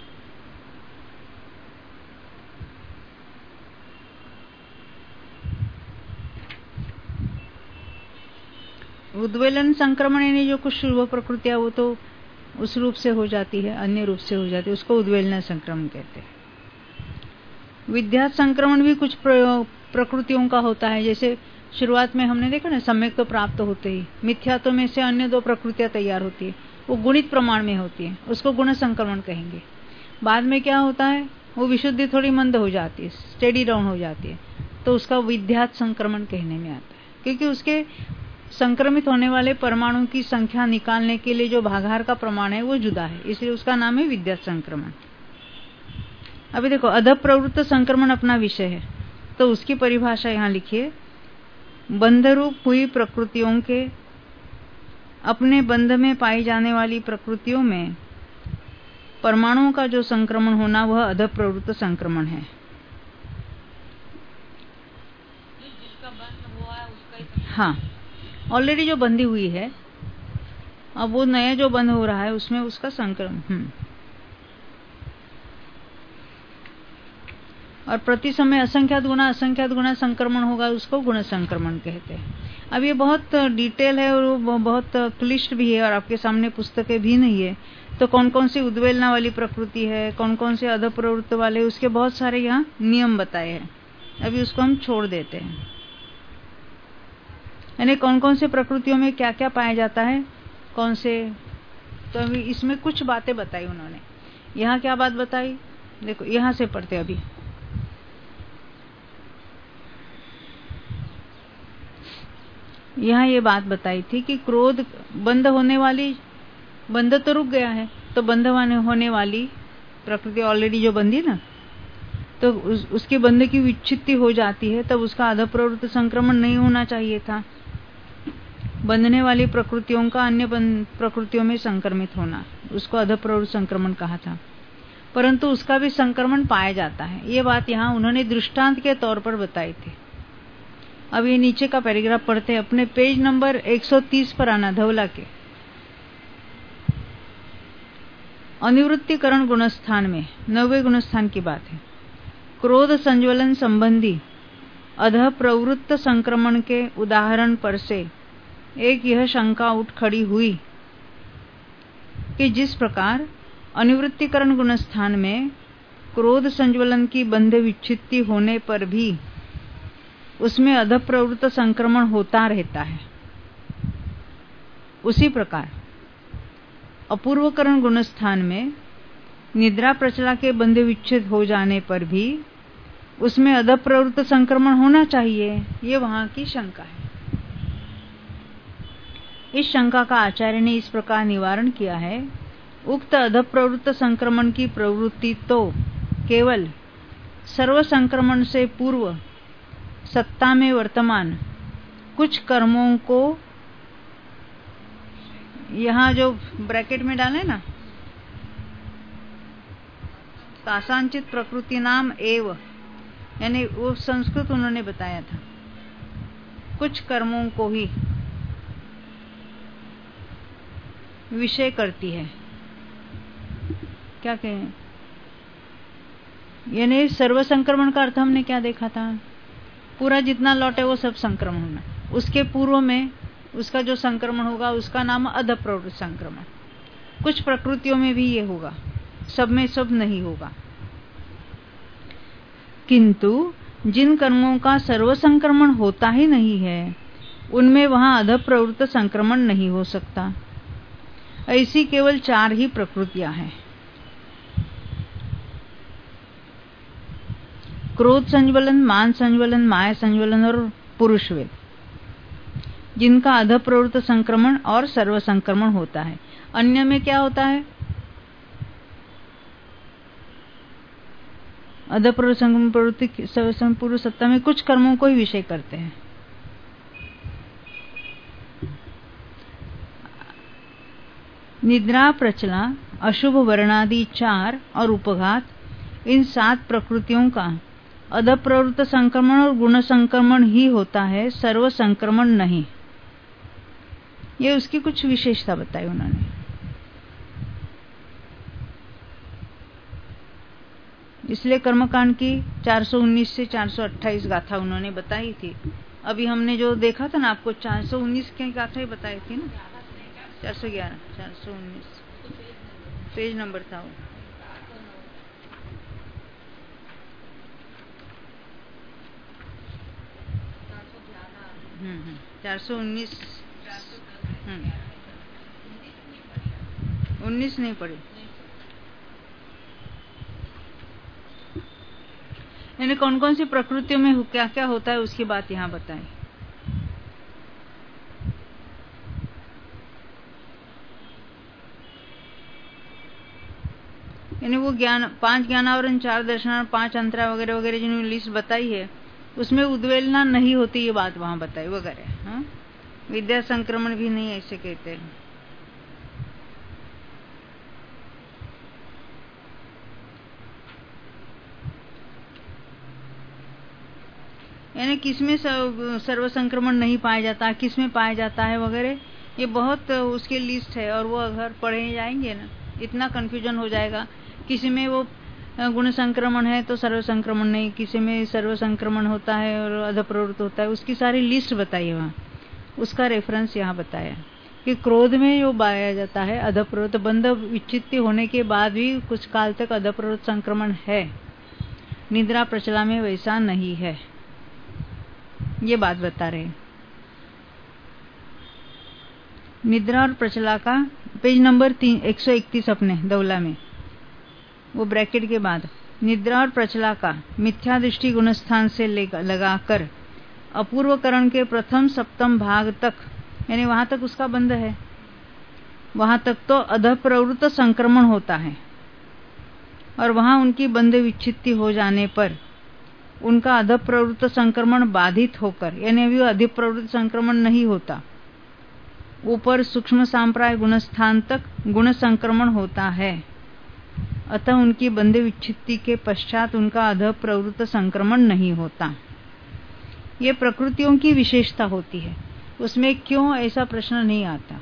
उद्वेलन संक्रमण यानी जो कुछ शुभ प्रकृतियां वो तो उस रूप से हो जाती है, अन्य रूप से हो जाती है, उसको उद्वेलना संक्रमण कहते हैं। विद्यात संक्रमण भी कुछ प्रकृतियों का होता है, जैसे शुरुआत में हमने देखा ना, सम्यक तो प्राप्त होते ही मिथ्यात्व में से अन्य 2 प्रकृतियां तैयार होती है, वो गुणित प्रमाण में होती है, उसको गुण संक्रमण कहेंगे। बाद में क्या होता है, वो विशुद्धि थोड़ी मंद हो जाती है, स्टेडी डाउन हो जाती है, तो उसका विद्यात संक्रमण कहने में आता है, क्योंकि उसके संक्रमित होने वाले परमाणु की संख्या निकालने के लिए जो भागाहार का प्रमाण है वो जुदा है, इसलिए उसका नाम है विद्या संक्रमण। अभी देखो, अध प्रवृत्त संक्रमण अपना विषय है, तो उसकी परिभाषा यहां लिखिए। बंध रूप हुई प्रकृतियों के अपने बंध में पाई जाने वाली प्रकृतियों में परमाणुओं का जो संक्रमण होना वह अध प्रवृत्त संक्रमण है। जिसका बंध हुआ है उसका ही हाँ, ऑलरेडी जो बंधी हुई है, अब वो नया जो बंध हो रहा है उसमें उसका संक्रमण। और प्रति समय असंख्यात गुना संक्रमण होगा, उसको गुण संक्रमण कहते हैं। अब ये बहुत डिटेल है और वो बहुत क्लिष्ट भी है और आपके सामने पुस्तकें भी नहीं है, तो कौन कौन सी उद्वेलना वाली प्रकृति है, कौन कौन से अध प्रवृत्त वाले, उसके बहुत सारे यहाँ नियम बताए हैं। अभी उसको हम छोड़ देते हैं, यानी कौन कौन से प्रकृतियों में क्या क्या पाया जाता है, कौन से। तो अभी इसमें कुछ बातें बताई उन्होंने। यहाँ क्या बात बताई, देखो यहाँ से पढ़ते। अभी यहाँ ये बात बताई थी कि क्रोध बंध होने वाली, बंध तो रुक गया है, तो बंध होने वाली प्रकृति ऑलरेडी जो बंधी ना, तो उसके बंध की विच्छित्ति हो जाती है, तब उसका अध प्रवृत्त संक्रमण नहीं होना चाहिए था। बंधने वाली प्रकृतियों का अन्य प्रकृतियों में संक्रमित होना, उसको अध प्रवृत्त संक्रमण कहा था, परंतु उसका भी संक्रमण पाया जाता है। ये बात यहाँ उन्होंने दृष्टांत के तौर पर बताई थी। अब ये नीचे का पैराग्राफ पढ़ते हैं, अपने पेज नंबर 130 पर आना, धवला के अनिवृत्तिकरण गुणस्थान में 9वें गुणस्थान की बात है। क्रोध संज्वलन संबंधी अधः प्रवृत्त संक्रमण के उदाहरण पर से एक यह शंका उठ खड़ी हुई कि जिस प्रकार अनिवृत्तिकरण गुणस्थान में क्रोध संज्वलन की बंध विच्छित्ति होने पर भी उसमें अध प्रवृत्त संक्रमण होता रहता है, उसी प्रकार अपूर्वकरण गुणस्थान में निद्रा प्रचला के बंध विच्छेद हो जाने पर भी उसमें अध प्रवृत्त संक्रमण होना चाहिए। ये वहां की शंका है। इस शंका का आचार्य ने इस प्रकार निवारण किया है। उक्त अध प्रवृत्त संक्रमण की प्रवृत्ति तो केवल सर्व संक्रमण से पूर्व सत्ता में वर्तमान कुछ कर्मों को, यहाँ जो ब्रैकेट में डाले ना, कासांचित प्रकृति नाम एव, यानी वो संस्कृत उन्होंने बताया था, कुछ कर्मों को ही विषय करती है। क्या कहें, यानी सर्व संक्रमण का अर्थ हमने क्या देखा था, पूरा जितना लौट है वो सब संक्रमण होना। उसके पूर्व में उसका जो संक्रमण होगा उसका नाम अध प्रवृत्त संक्रमण। कुछ प्रकृतियों में भी ये होगा, सब में सब नहीं होगा। किंतु जिन कर्मों का सर्व संक्रमण होता ही नहीं है, उनमें वहां अध प्रवृत्त संक्रमण नहीं हो सकता। ऐसी केवल 4 ही प्रकृतियां हैं। क्रोध संज्वलन, मान संज्वलन, माया संज्वलन और पुरुषवेद, जिनका अध प्रवृत्त संक्रमण और सर्व संक्रमण होता है। अन्य में क्या होता है, अध प्रवृत्त संक्रमण प्रवृत्ति पूर्व सत्ता में कुछ कर्मों को ही विषय करते हैं। निद्रा प्रचला, अशुभ वर्णादि 4 और उपघात, इन 7 प्रकृतियों का अध प्रवृत्त संक्रमण और गुण संक्रमण ही होता है, सर्व संक्रमण नहीं। ये उसकी कुछ विशेषता बताई उन्होंने। इसलिए कर्मकांड की 419 से 428 गाथा उन्होंने बताई थी। अभी हमने जो देखा था ना, आपको 419 की गाथा ही बताई थी ना, 411 419 पेज नंबर था वो। 419 19 नहीं पढ़ी, यानी कौन कौन सी प्रकृतियों में क्या क्या होता है उसकी बात यहाँ बताएं। यानी वो ज्ञान 5 ज्ञानावरण, 4 दर्शनावरण, 5 अंतरा वगैरह वगैरह जिन्होंने लिस्ट बताई है उसमें उद्वेलना नहीं होती, ये बात वहां बताई वगैरह। हाँ, विद्या संक्रमण भी नहीं ऐसे कहते हैं। यानी किसमें सर्व संक्रमण नहीं पाया जाता, किसमें पाया जाता है वगैरह, ये बहुत उसकी लिस्ट है और वो अगर पढ़े जाएंगे ना इतना कंफ्यूजन हो जाएगा। किसी में वो गुण संक्रमण है तो सर्व संक्रमण नहीं, किसी में सर्व संक्रमण होता है और अधप्रवृत्त होता है, उसकी सारी लिस्ट बताई वहाँ, उसका रेफरेंस यहाँ बताया कि क्रोध में जो पाया जाता है अधप्रवृत्त, बंध विच्छित्ति होने के बाद भी कुछ काल तक अधप्रवृत्त संक्रमण है, निद्रा प्रचला में वैसा नहीं है, ये बात बता रहे। निद्रा और प्रचला का पेज नंबर 131 अपने दौला में, वो ब्रैकेट के बाद निद्रा और प्रचला का मिथ्या दृष्टि गुणस्थान से लगाकर अपूर्वकरण के प्रथम सप्तम भाग तक, यानी वहां तक उसका बंध है, वहां तक तो अधप्रवृत्त संक्रमण होता है और वहां उनकी बंध विच्छित्ति हो जाने पर उनका अधप्रवृत्त संक्रमण बाधित होकर, यानी अभी अधिप्रवृत्त संक्रमण नहीं होता, ऊपर सूक्ष्म सांप्राय गुणस्थान तक गुण संक्रमण होता है, अतः उनकी बंध विच्छित्ति के पश्चात उनका अधप्रवृत्त संक्रमण नहीं होता। ये प्रकृतियों की विशेषता होती है, उसमें क्यों ऐसा प्रश्न नहीं आता।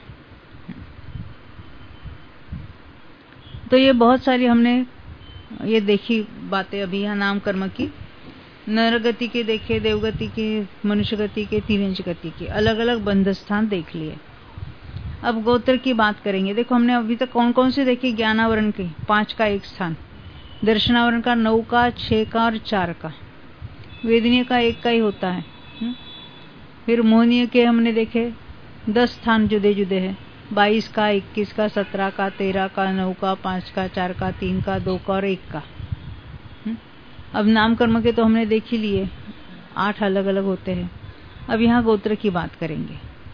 तो ये बहुत सारी हमने ये देखी बातें अभी यहाँ नाम कर्म की, नरगति के देखे, देवगति के, मनुष्य गति के, तिर्यंच गति के, अलग अलग बंध स्थान देख लिए। अब गोत्र की बात करेंगे। देखो हमने अभी तक कौन कौन से देखे, ज्ञानावरण के 5 का 1 स्थान, दर्शनावरण का 9 का, 6 का और 4 का, वेदनीय का 1 का ही होता है। फिर मोहनीय के हमने देखे 10 स्थान जुदे जुदे हैं, 22 का, 21 का, 17 का, 13 का, 9 का, 5 का, 4 का, 3 का, 2 का और 1 का। अब नाम कर्म के तो हमने देख ही लिए, 8 अलग अलग होते हैं। अब यहाँ गोत्र की बात करेंगे।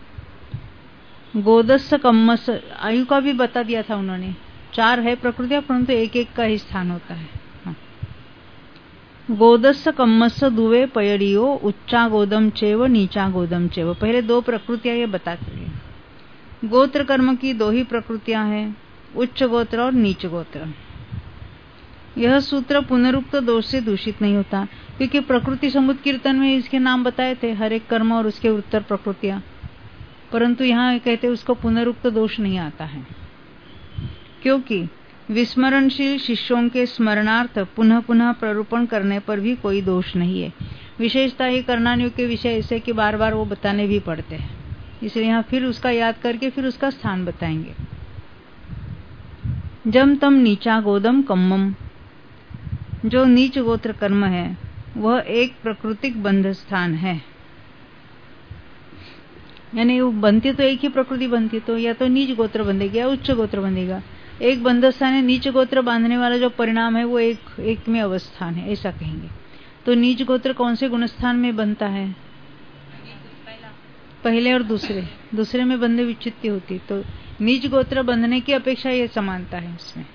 गोदस्स कम्मस आयु का भी बता दिया था उन्होंने, 4 है प्रकृतियां परंतु 1-1 का ही स्थान होता है। गोदस्स कम्मस दुवे पयड़ियो उच्चा गोदम चेव नीचा गोदम चेव, पहले 2 प्रकृतियां ये बता चुके। गोत्र कर्म की 2 ही प्रकृतियां हैं, उच्च गोत्र और नीच गोत्र। यह सूत्र पुनरुक्त दोष से दूषित नहीं होता, क्योंकि प्रकृति समुद्र कीर्तन में इसके नाम बताए थे, हर एक कर्म और उसके उत्तर प्रकृतियां, परंतु यहाँ कहते उसको पुनरुक्त दोष नहीं आता है, क्योंकि विस्मरणशील शिष्यों के स्मरणार्थ पुनः पुनः प्ररूपण करने पर भी कोई दोष नहीं है। विशेषता ही करणानियों के विषय ऐसे कि बार बार वो बताने भी पड़ते हैं, इसलिए यहाँ फिर उसका याद करके फिर उसका स्थान बताएंगे। जम तम नीचा गोदम कम्मम, जो नीच गोत्र कर्म है वह एक प्रकृतिक बंध स्थान है, यानी वो बनती तो एक ही प्रकृति बनती, तो या तो नीच गोत्र बंधेगा या उच्च गोत्र बंधेगा। एक बंध स्थान है, नीच गोत्र बांधने वाला जो परिणाम है वो एक में अवस्थान है, ऐसा कहेंगे। तो नीच गोत्र कौन से गुणस्थान में बनता है? पहले और दूसरे में बंध विच्छित्ति होती, तो नीच गोत्र बंधने की अपेक्षा ये समानता है इसमें।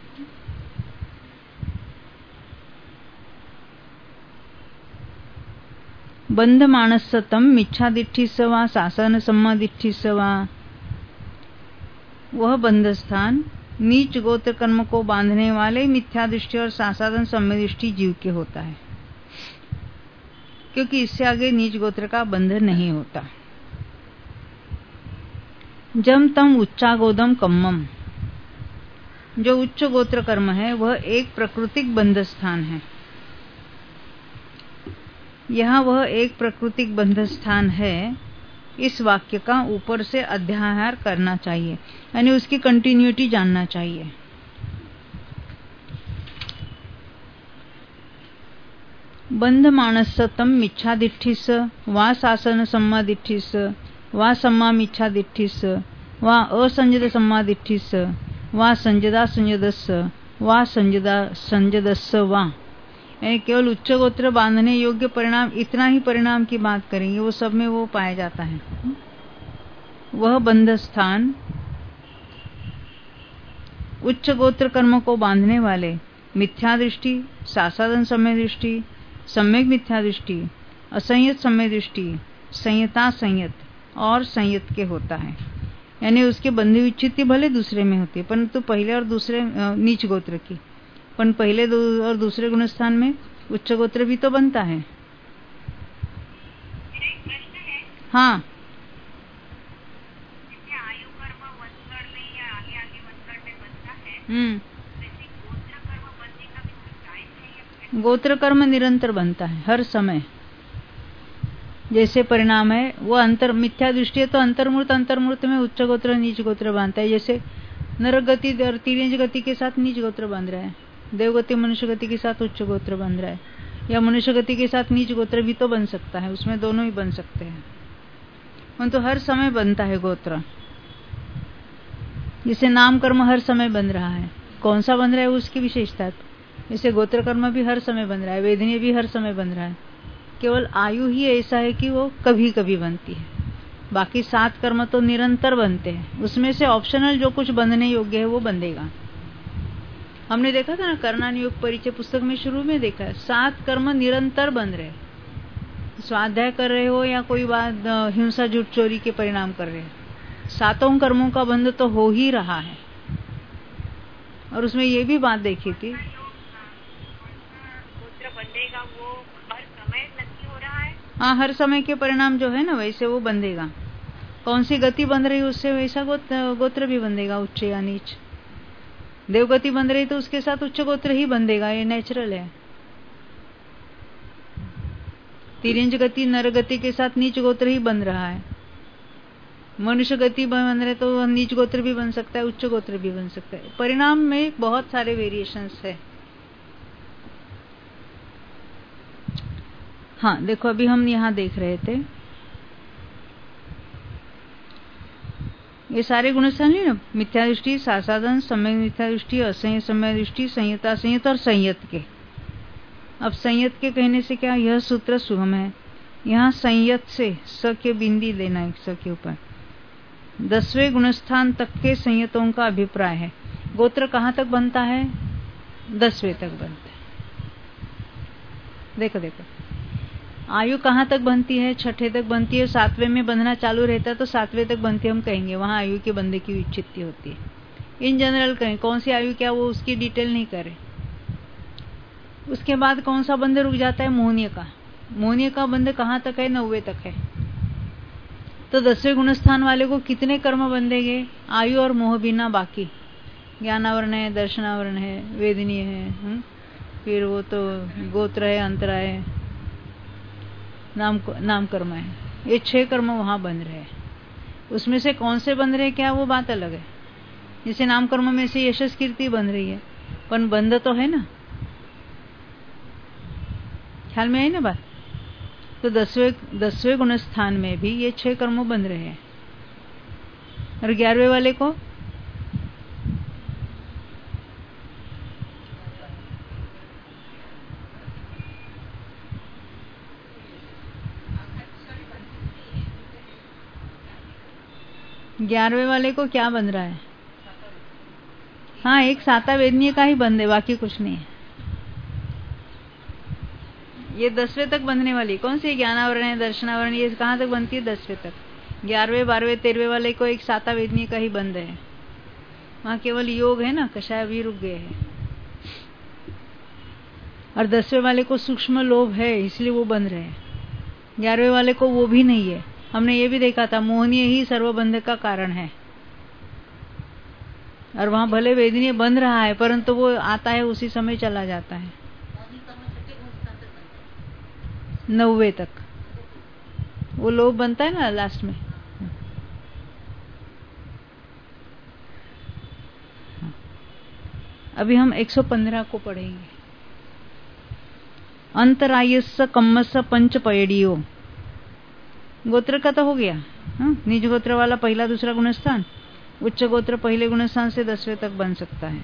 बंध मानसतम मिच्छादिष्टि सवा शासन सम्मादिष्टि सवा, वह बंध स्थान नीच गोत्र कर्म को बांधने वाले मिथ्या दृष्टि और सासाधन सम्यदृष्टि जीव के होता है, क्योंकि इससे आगे नीच गोत्र का बंध नहीं होता। जम तम उच्चा गोदम कम्मम, जो उच्च गोत्र कर्म है वह एक प्राकृतिक बंध स्थान है। यहाँ वह एक प्राकृतिक बंध स्थान है, इस वाक्य का ऊपर से अध्याहार करना चाहिए, यानी उसकी कंटिन्यूटी जानना चाहिए। बंध मानसतम मिच्छादिष्ठिस वा शासन सम्मादिष्ठिस वा सम्मा मिच्छादिष्ठिस वा असंजद सम्मादिष्ठिस वा संजदा संजदस वा संजदा संजदस वा, यानी केवल उच्च गोत्र बांधने योग्य परिणाम, इतना ही परिणाम की बात करेंगे, वो सब में वो पाया जाता है। वह बंध स्थान उच्च गोत्र कर्म को बांधने वाले मिथ्या दृष्टि, सासाधन सम्यक दृष्टि, सम्यक मिथ्या दृष्टि, असंयत सम्यक दृष्टि, संयता संयत और संयत के होता है। यानी उसके बंधु विच्छित्ति भले दूसरे में होती है, परंतु पहले और दूसरे नीच गोत्र की, पर पहले और दूसरे गुणस्थान में उच्च गोत्र भी तो बनता है। हाँ, आयु कर्म वंशगढ़ में या आगे आगे वंशगढ़ में बनता है, वैसे गोत्र कर्म बनने का भी कोई टाइम है या गोत्र कर्म निरंतर बनता है हर समय। जैसे परिणाम है वो अंतर मिथ्या दृष्टि है तो अंतर्मूर्त में उच्च गोत्र नीच गोत्र बांधता है। जैसे नरक गति और तिर्यंज गति के साथ नीच गोत्र बांध रहा है, देवगति मनुष्य गति के साथ उच्च गोत्र बांध रहा है, या मनुष्य गति के साथ नीच गोत्र भी तो बन सकता है, उसमें दोनों ही बन सकते हैं। तो हर समय बनता है गोत्र। जैसे नाम कर्म हर समय बन रहा है, कौन सा बन रहा है उसकी विशेषता है। जैसे गोत्र कर्म भी हर समय बन रहा है, वेदनीय भी हर समय बन रहा है, केवल आयु ही ऐसा है कि वो कभी कभी बनती है। बाकी 7 कर्म तो निरंतर बनते हैं, उसमें से ऑप्शनल जो कुछ बंधने योग्य है वो बंधेगा। हमने देखा था ना कर्णानुयोग परिचय पुस्तक में शुरू में देखा है 7 कर्म निरंतर बन रहे, स्वाध्याय कर रहे हो या कोई बात हिंसा झूठ चोरी के परिणाम कर रहे हो, 7 कर्मों का बंध तो हो ही रहा है। और उसमें ये भी बात देखी थी, गोत्र बंधेगा वो हर समय नक्की हो रहा है। हाँ, हर समय के परिणाम जो है ना वैसे वो बंधेगा। कौन सी गति बंध रही है उससे वैसा गोत्र भी बंधेगा, उच्च या नीच। देवगति बंध रही तो उसके साथ उच्च गोत्र ही बंधेगा, ये नेचुरल है। तिर्यंज गति नर गति के साथ नीच गोत्र ही बन रहा है। मनुष्य गति बन रहे तो नीच गोत्र भी बन सकता है, उच्च गोत्र भी बन सकता है। परिणाम में बहुत सारे वेरिएशंस है। हाँ देखो, अभी हम यहाँ देख रहे थे ये सारे गुणस्थान है ना, मिथ्या दृष्टि, सासाधन, सम्यक मिथ्या दृष्टि, असंयत सम्यक दृष्टि, संयता संयत और संयत के। अब संयत के कहने से क्या, यह सूत्र सुगम है। यहाँ संयत से स के बिंदी देना है, स के ऊपर 10वें गुणस्थान तक के संयतों का अभिप्राय है। गोत्र कहाँ तक बनता है, 10वें तक बनता है। देखो देखो, आयु कहाँ तक बनती है, 6ठे तक बनती है। 7वें में बंधना चालू रहता है तो 7वें तक बनती है, हम कहेंगे वहां आयु के बंधे की विच्छित्ति होती है। इन जनरल कहें कौन सी आयु क्या, वो उसकी डिटेल नहीं करे। उसके बाद कौन सा बंध रुक जाता है, मोहनीय का। मोहनीय का बंध कहाँ तक है, 9वें तक है। तो 10वें गुणस्थान वाले को कितने कर्म बंधेंगे, आयु और मोह बिना बाकी ज्ञानावरण है, दर्शनावरण है, वेदनीय है, फिर वो तो गोत्र है, अंतरा है, नाम कर्म है। ये 6 कर्म वहां बन रहे हैं। उसमें से कौन से बन रहे क्या, वो बात अलग है। जैसे नाम कर्म में से यशस कीर्ति बन रही है, पर बंध तो है ना, ख्याल में है ना बात। तो 10वें गुणस्थान में भी ये 6 कर्म बन रहे हैं। और 11वें वाले को क्या बन रहा है, हाँ एक साता वेदनीय का ही बंध है, बाकी कुछ नहीं है। ये 10वें तक बंधने वाली कौन सी, ज्ञानावरण है, दर्शनावरण, ये कहाँ तक बनती है, 10वें तक। 11वें 12वें 13वें वाले को एक साता वेदनीय का ही बंध है। वहां केवल योग है ना, कषाय भी रुक गए हैं। और 10वें वाले को सूक्ष्म लोभ है, इसलिए वो बंध रहे हैं। 11वें वाले को वो भी नहीं है। हमने ये भी देखा था, मोहनीय ही सर्वबंध का कारण है। और वहां भले वेदनीय बंध रहा है, परंतु वो आता है उसी समय चला जाता है। 9वें तक वो लोभ बनता है ना लास्ट में। अभी हम 115 को पढ़ेंगे। अंतरायस्स कम्मस्स पंच पयडियो, गोत्र का तो हो गया। निज गोत्र वाला पहला दूसरा गुणस्थान, उच्च गोत्र पहले गुणस्थान से 10वें तक बन सकता है।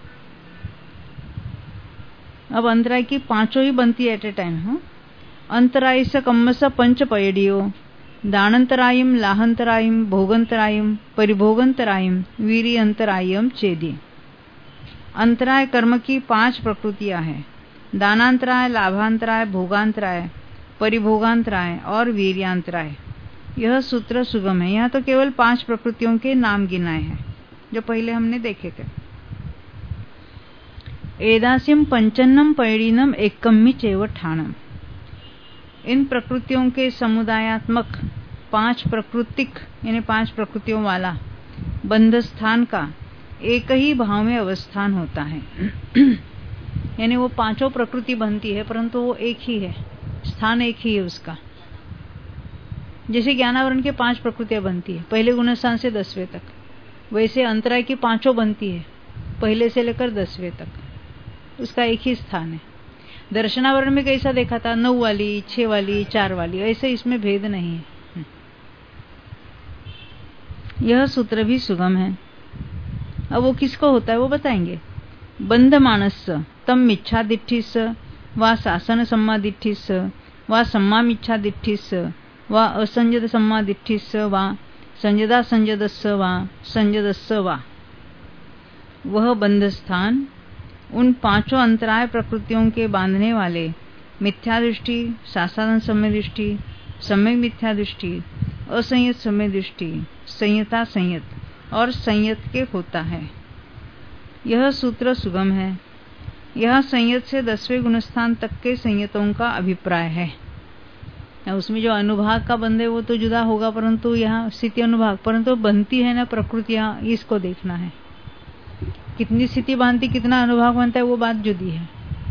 अब अंतराय की 5 ही बनती है एट ए टाइम। अंतरायस्स कम्मस्स पंच पयडियो, दानंतरायम, लाहंतरायम, भोगंतरायम, परिभोगंतरायम, वीर्यंतरायम चेदी। अंतराय कर्म की 5 प्रकृतियां हैं, दानांतराय, लाभांतराय, भोगांतराय, परिभोगांतराय और वीर्यांतराय। यह सूत्र सुगम है। यहाँ तो केवल 5 प्रकृतियों के नाम गिनाए हैं जो पहले हमने देखे थे। एदास्यम पंचन्नम पैणीनम एकम्मी चैव ठाणम। इन प्रकृतियों के समुदायात्मक 5 प्रकृतिक यानी 5 प्रकृतियों वाला बंध स्थान का एक ही भाव में अवस्थान होता है। यानी वो 5 प्रकृति बनती है परंतु वो एक ही है, स्थान एक ही है उसका। जैसे ज्ञानावरण के 5 प्रकृतियां बनती है पहले गुणस्थान से 10वें तक, वैसे अंतराय की 5 बनती है पहले से लेकर 10वें तक, उसका एक ही स्थान है। दर्शनावरण में कैसा देखा था, 9 वाली, 6 वाली, 4 वाली, ऐसे इसमें भेद नहीं है। यह सूत्र भी सुगम है। अब वो किसको होता है वो बताएंगे। बंध मानस तम मिच्छा दिट्ठिस वा शासन सम्मा दिट्ठिस वा सम्मा मिच्छा दिट्ठिस वा असंजद सम्मा दिट्ठिस वा संजदा संजदस्स वा संजदस्स वा। वह बंध स्थान उन 5 अंतराय प्रकृतियों के बांधने वाले मिथ्या दृष्टि, शासन सम्य दृष्टि, सम्यक मिथ्या दृष्टि, असंयत सम्य दृष्टि, संयता संयत और संयत के होता है। यह सूत्र सुगम है। यह संयत से 10वें गुणस्थान तक के संयतों का अभिप्राय है। उसमें जो अनुभाग का बंध है वो तो जुदा होगा, परंतु यहाँ स्थिति अनुभाग, परंतु बनती है ना प्रकृतियां, इसको देखना है। कितनी स्थिति बांधती, कितना अनुभाग बनता है वो बात जुदी है।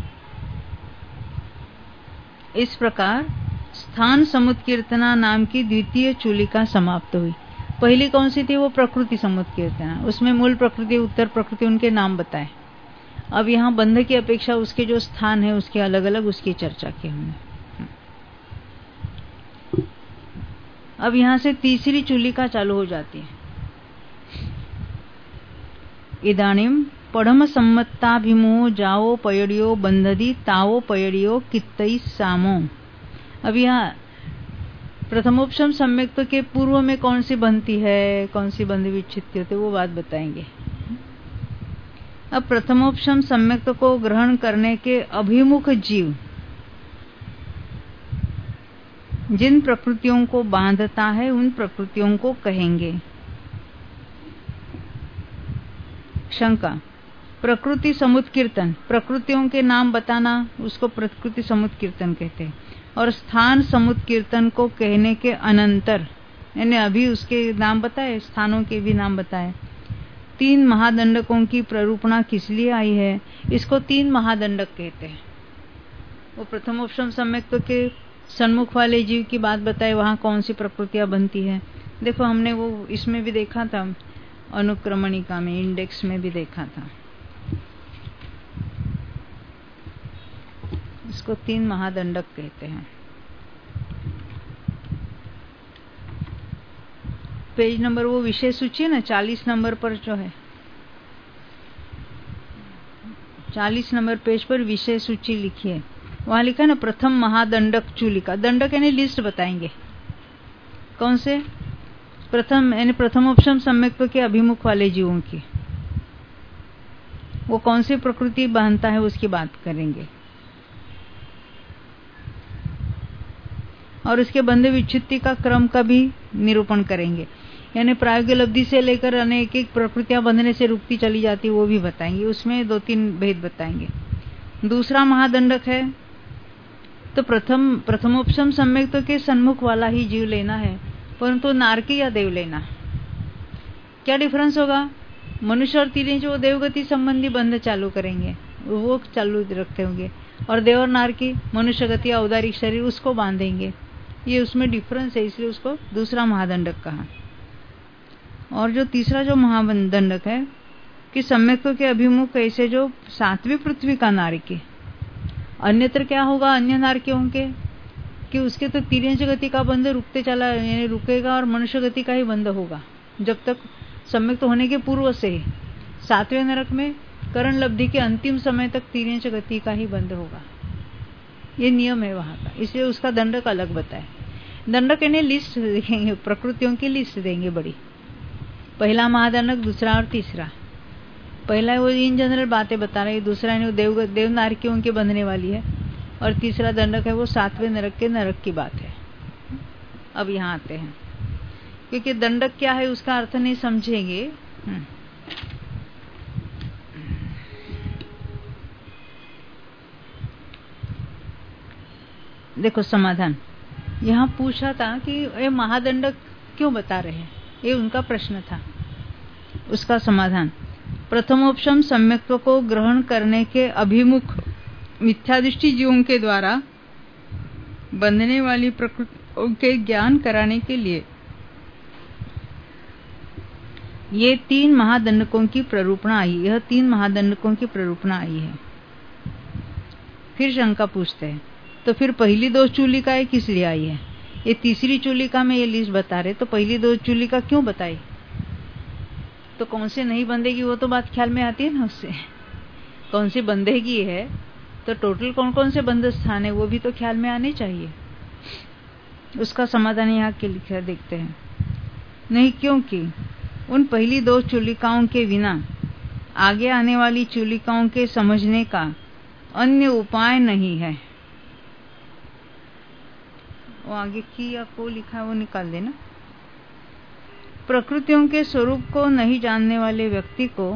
इस प्रकार स्थान समुत्कीर्तना नाम की द्वितीय चूलिका समाप्त हुई। पहली कौन सी थी, वो प्रकृति समुत्कीर्तना, उसमें मूल प्रकृति, उत्तर प्रकृति, उनके नाम बताए। अब यहाँ बंध की अपेक्षा उसके जो स्थान है उसके अलग अलग उसकी चर्चा की हमने। अब यहाँ से तीसरी चूलिका चालू हो जाती है। इदानीम पढ़म सम्मत्ताभिमो जाओ पयड़ियो बंधदी ताओ पयड़ियो कित्तई सामो। अब यहाँ प्रथमोपशम सम्यक्त के पूर्व में कौन सी बनती है, कौन सी बंध विच्छित्ति होती है, वो बात बताएंगे। अब प्रथमोपशम सम्यक्त को ग्रहण करने के अभिमुख जीव जिन प्रकृतियों को बांधता है उन प्रकृतियों को कहेंगे। शंका, प्रकृति समुत्कीर्तन, प्रकृतियों के नाम बताना, उसको प्रकृति समुत्कीर्तन कहते हैं। और स्थान समुत्कीर्तन को कहने के अनंतर, यानी अभी उसके नाम बताए, स्थानों के भी नाम बताए। 3 महादंडकों की प्ररूपणा किस लिए आई है, इसको 3 महादंडक कहते हैं। वो प्रथमोपशम सम्यक्त के सन्मुख वाले जीव की बात बताए, वहां कौन सी प्रकृतियां बनती है। देखो हमने वो इसमें भी देखा था, अनुक्रमणिका में, इंडेक्स में भी देखा था। इसको 3 महादंडक कहते हैं। पेज नंबर वो विषय सूची है ना, 40 नंबर पर जो है, 40 नंबर पेज पर विषय सूची लिखी है, वहां लिखा है ना प्रथम महादंडक चूलिका। दंडक यानी लिस्ट बताएंगे कौन से, प्रथम यानी प्रथमोपशम सम्यक्त के अभिमुख वाले जीवों की, वो कौन सी प्रकृति बांधता है उसकी बात करेंगे। और उसके बंध विच्छित्ति का क्रम का भी निरूपण करेंगे, यानी प्रायोगिक लब्धि से लेकर अनेक एक प्रकृतियां बंधने से रुकती चली जाती, वो भी बताएंगे। उसमें 2-3 भेद बताएंगे। दूसरा महादंडक है तो प्रथमोपशम सम्यक्त के सन्मुख वाला ही जीव लेना है, परंतु नारकी या देव लेना। क्या डिफरेंस होगा, मनुष्य और तीर्यंच वो देवगति संबंधी बंध चालू करेंगे, वो चालू रखते होंगे, और देव और नारकी मनुष्य गति औदारिक शरीर उसको बांधेंगे। ये उसमें डिफरेंस है, इसलिए उसको दूसरा महादंडक कहा। और जो तीसरा जो महादंडक है कि सम्यक्तों के अभिमुख ऐसे जो 7वीं पृथ्वी का नारकी, अन्यत्र क्या होगा अन्य नारकियों के, कि उसके तो तिर्यंच गति का बंध रुकते चला, यानी रुकेगा, और मनुष्य गति का ही बंध होगा जब तक सम्यक्त होने के पूर्व से ही। 7वें नरक में करण लब्धि के अंतिम समय तक तिर्यंच गति का ही बंध होगा, ये नियम है वहां का, इसलिए उसका दंडक अलग बताए। दंडक यानी लिस्ट देखेंगे, प्रकृतियों की लिस्ट देंगे बड़ी, पहला महादंडक, दूसरा और तीसरा। पहला वो इन जनरल बातें बता रहे, दूसरा है देव नारकियों के बंधने वाली है, और तीसरा दंडक है वो 7वें नरक के नरक की बात है। अब यहाँ आते हैं, क्योंकि दंडक क्या है उसका अर्थ नहीं समझेंगे। देखो समाधान यहाँ पूछा था कि ये महादंडक क्यों बता रहे हैं, ये उनका प्रश्न था। उसका समाधान, प्रथमोपशम सम्यक्त्व को ग्रहण करने के अभिमुख मिथ्यादृष्टि जीवों के द्वारा बंधने वाली प्रकृति के ज्ञान कराने के लिए ये 3 महादंडकों की प्ररूपणा आई। यह 3 महादंडकों की प्ररूपणा आई है। फिर शंका पूछते हैं, तो फिर पहली 2 चूलिकाएं किस लिए आई है? ये तीसरी चूलिका में ये लिस्ट बता रहे, तो पहली 2 चूलिका क्यों बताई? तो कौन से नहीं बंधेगी वो तो बात ख्याल में आती है ना, उससे कौन सी बंधेगी है तो टोटल कौन कौन से बंध स्थान है वो भी तो ख्याल में आने चाहिए। उसका समाधान यहाँ के लिखा देखते हैं। नहीं, क्योंकि उन पहली 2 चूलिकाओं के बिना आगे आने वाली चूलिकाओं के समझने का अन्य उपाय नहीं है। वो आगे की या को लिखा है वो निकाल देना। प्रकृतियों के स्वरूप को नहीं जानने वाले व्यक्ति को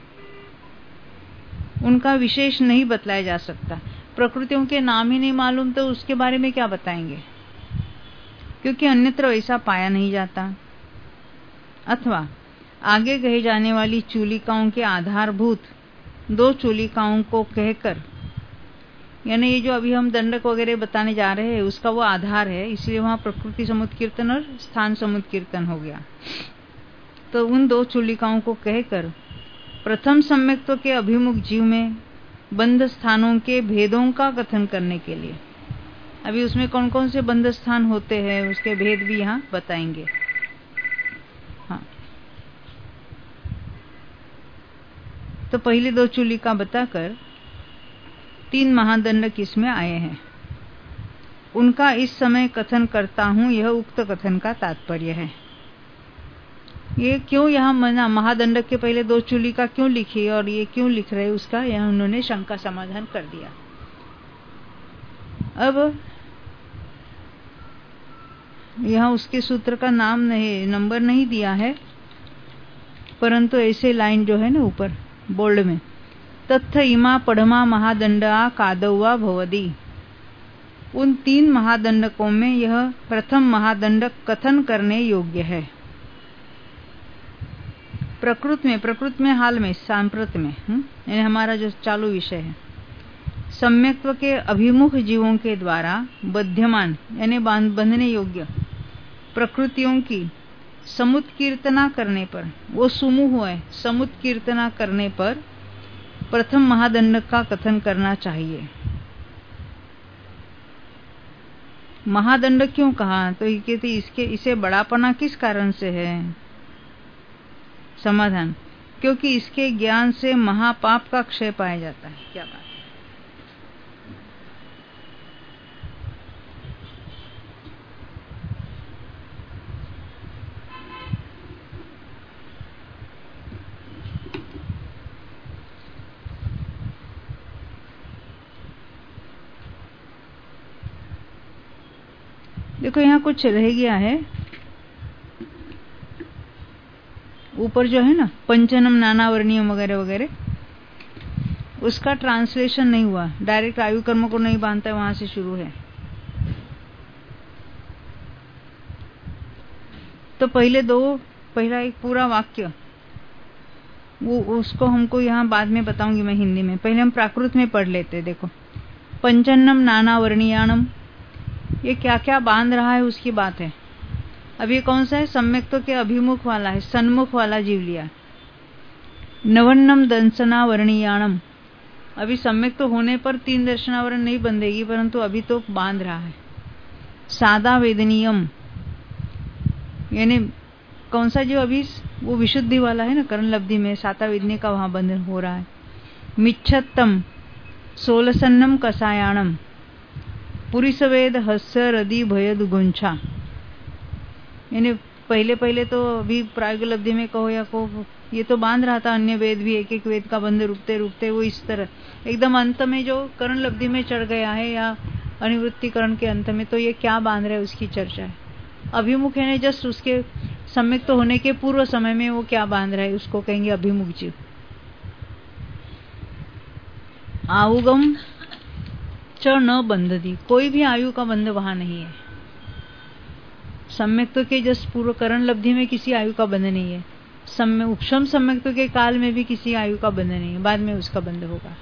उनका विशेष नहीं बतलाया जा सकता। प्रकृतियों के नाम ही नहीं मालूम तो उसके बारे में क्या बताएंगे, क्योंकि अन्यत्र ऐसा पाया नहीं जाता। अथवा आगे कहे जाने वाली चूलिकाओं के आधारभूत 2 चूलिकाओं को कहकर, यानी ये जो अभी हम दंडक वगैरह बताने जा रहे हैं उसका वो आधार है, इसलिए वहां प्रकृति समुद्र कीर्तन और स्थान समुद्र कीर्तन हो गया। तो उन 2 चूलिकाओं को कहकर प्रथम सम्यक्त्व के अभिमुख जीव में बंध स्थानों के भेदों का कथन करने के लिए, अभी उसमें कौन कौन से बंध स्थान होते हैं उसके भेद भी यहाँ बताएंगे। हाँ, तो पहली 2 चूलिका बताकर 3 महादंडक इसमें आए हैं। उनका इस समय कथन करता हूं, यह उक्त कथन का तात्पर्य है। ये क्यों यहाँ महादंडक के पहले 2 चूलिका क्यों लिखी और ये क्यों लिख रहे, उसका यहाँ उन्होंने शंका समाधान कर दिया। अब यहाँ उसके सूत्र का नाम नहीं, नंबर नहीं दिया है, परंतु ऐसे लाइन जो है ना ऊपर बोल्ड में, तत्थ इमा पढ़मा महादंडा कादवा भवदी। उन 3 महादंडकों में यह प्रथम महादंडक कथन करने योग्य है। प्रकृत में हाल में, सांप्रत में, यानी हमारा जो चालू विषय है, सम्यक्त्व के अभिमुख जीवों के द्वारा बध्यमान यानी बंधने योग्य प्रकृतियों की समुत्कीर्तना करने पर, वो सुमूह है, समुत्कीर्तना करने पर प्रथम महादंडक का कथन करना चाहिए। महादंडक क्यों कहा, तो ये कहते इसे बड़ापना किस कारण से है? समाधान, क्योंकि इसके ज्ञान से महापाप का क्षय पाया जाता है। क्या बात है। देखो यहाँ कुछ रह गया है ऊपर जो है ना, पंचनम नानावर्णीयम वगैरह वगैरह, उसका ट्रांसलेशन नहीं हुआ, डायरेक्ट आयु कर्म को नहीं बांधता है, वहां से शुरू है। तो पहला एक पूरा वाक्य वो उसको हमको यहाँ बाद में बताऊंगी मैं हिंदी में, पहले हम प्राकृत में पढ़ लेते। देखो, पंचन्नम नानावर्णीयानम, ये क्या क्या बांध रहा है उसकी बात है। अब ये कौन सा है? सम्यक्त्व के अभिमुख वाला है, सन्मुख वाला जीव लिया। नवन्नम दंसनावर्णीयाणम, अभी सम्यक्त्व होने पर 3 दर्शनावरण नहीं बंधेगी, परंतु अभी तो बांध रहा है। सादा वेदनीयम, यानी कौन सा जीव अभी वो विशुद्धि वाला है ना, करण लब्धि में साता वेदनी का वहां बंधन हो रहा है। मिच्छत्तम सोलसन्नम कसायाणम, पुरीसवेद हस्य रदि भयद गुंछा, यानी पहले तो अभी प्रायोगिक लब्धि में कहो या को ये तो बांध रहा था, अन्य वेद भी एक एक वेद का बंध रुकते रुकते वो इस तरह एकदम अंत में जो करण लब्धि में चढ़ गया है या अनिवृत्तिकरण के अंत में, तो ये क्या बांध रहा है उसकी चर्चा है। अभिमुख है जस्ट उसके सम्यक्त होने के पूर्व समय में वो क्या बांध रहा है उसको कहेंगे अभिमुख जीव। आयुगम च न बंधती, कोई भी आयु का बंध वहां नहीं है। सम्यक्त के जस्ट पूर्व करण लब्धि में किसी आयु का बंध नहीं है। उपशम सम्यक्त के काल में भी किसी आयु का बंध नहीं है, बाद में उसका बंध होगा।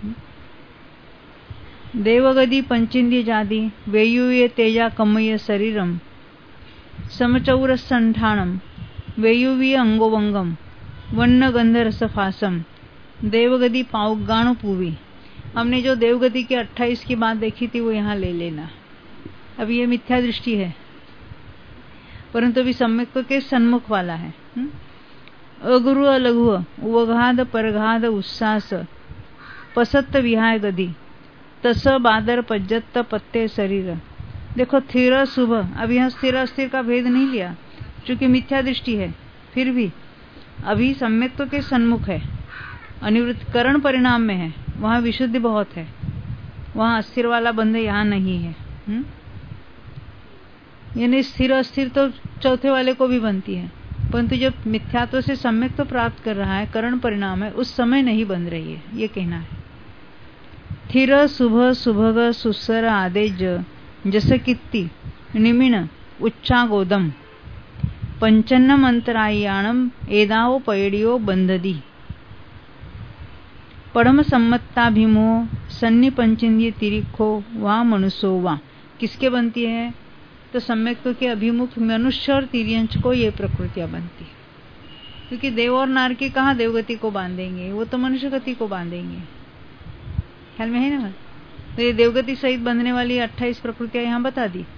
देवगति पंचेन्द्रिय जाति वेयुये तेजा कमय शरीरम समचौर संठानम वेयुवीय अंगोवंगम वन्न गंध रसफासम देवगति पाउगाणु पूवी। हमने जो देवगति के 28 की बात देखी थी वो यहाँ ले लेना। अब ये मिथ्या दृष्टि है, परंतु अभी सम्यक के सन्मुख वाला है। अगुरु अलघु उवघाद परघाद उस्सास पसत्त विहाय गति तस बादर पज्जत पत्ते शरीर। देखो स्थिर शुभ, अब यहाँ स्थिर अस्थिर का भेद नहीं लिया क्योंकि मिथ्या दृष्टि है, फिर भी अभी सम्यक के सन्मुख है, अनिवृत्त करण परिणाम में है, वहां विशुद्धि बहुत है, वहां अस्थिर वाला बंध यहाँ नहीं है। यानी स्थिर अस्थिर तो चौथे वाले को भी बनती है, परंतु जब मिथ्यात्व से सम्यक तो प्राप्त कर रहा है, करण परिणाम है, उस समय नहीं बन रही है, ये कहना है। स्थिर शुभ सुभग सुस्सर आदेज जस कीर्ति निमिण उच्चा गोदम पंचन्नम अंतरायाणम एदाओ पैडियो बंधदी परम सम्मत्ताभिमो सन्नि पंचेन्द्रिय तिरिखो वा मनुष्यो वा। किसके बनती है? तो सम्यक के अभिमुख मनुष्य और तिर्यंच को ये प्रकृतियां बनती है, क्योंकि देव और नार की कहाँ देवगति को बांधेंगे, वो तो मनुष्य गति को बांधेंगे। ख्याल में है ना? तो ये देवगति सहित बंधने वाली 28 प्रकृतियां यहाँ बता दी।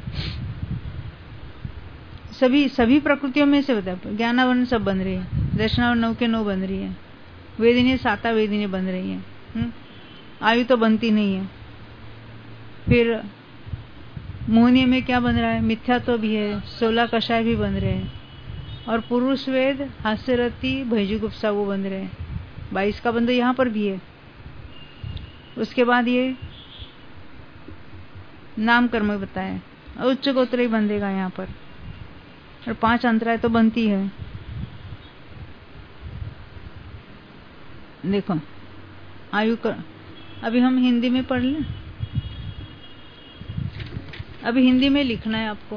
सभी प्रकृतियों में से बता, ज्ञानावरण सब बन रही है, दर्शनावरण 9 के 9 बन रही है, वेदिनी 7 वेदिनी बन रही है, आयु तो बनती नहीं है। फिर मोहनीय में क्या बन रहा है? मिथ्या तो भी है, 16 कषाय भी बन रहे हैं, और पुरुष वेद हास्यरति भयजुगुप्सा वो बन रहे हैं, 22 का बंध यहाँ पर भी है। उसके बाद ये नाम कर्म बताया, उच्च गोत्र ही बंधेगा यहाँ पर, और 5 अंतराय तो बनती है। देखो आयु कर, अभी हम हिंदी में पढ़ लें, अभी हिंदी में लिखना है आपको,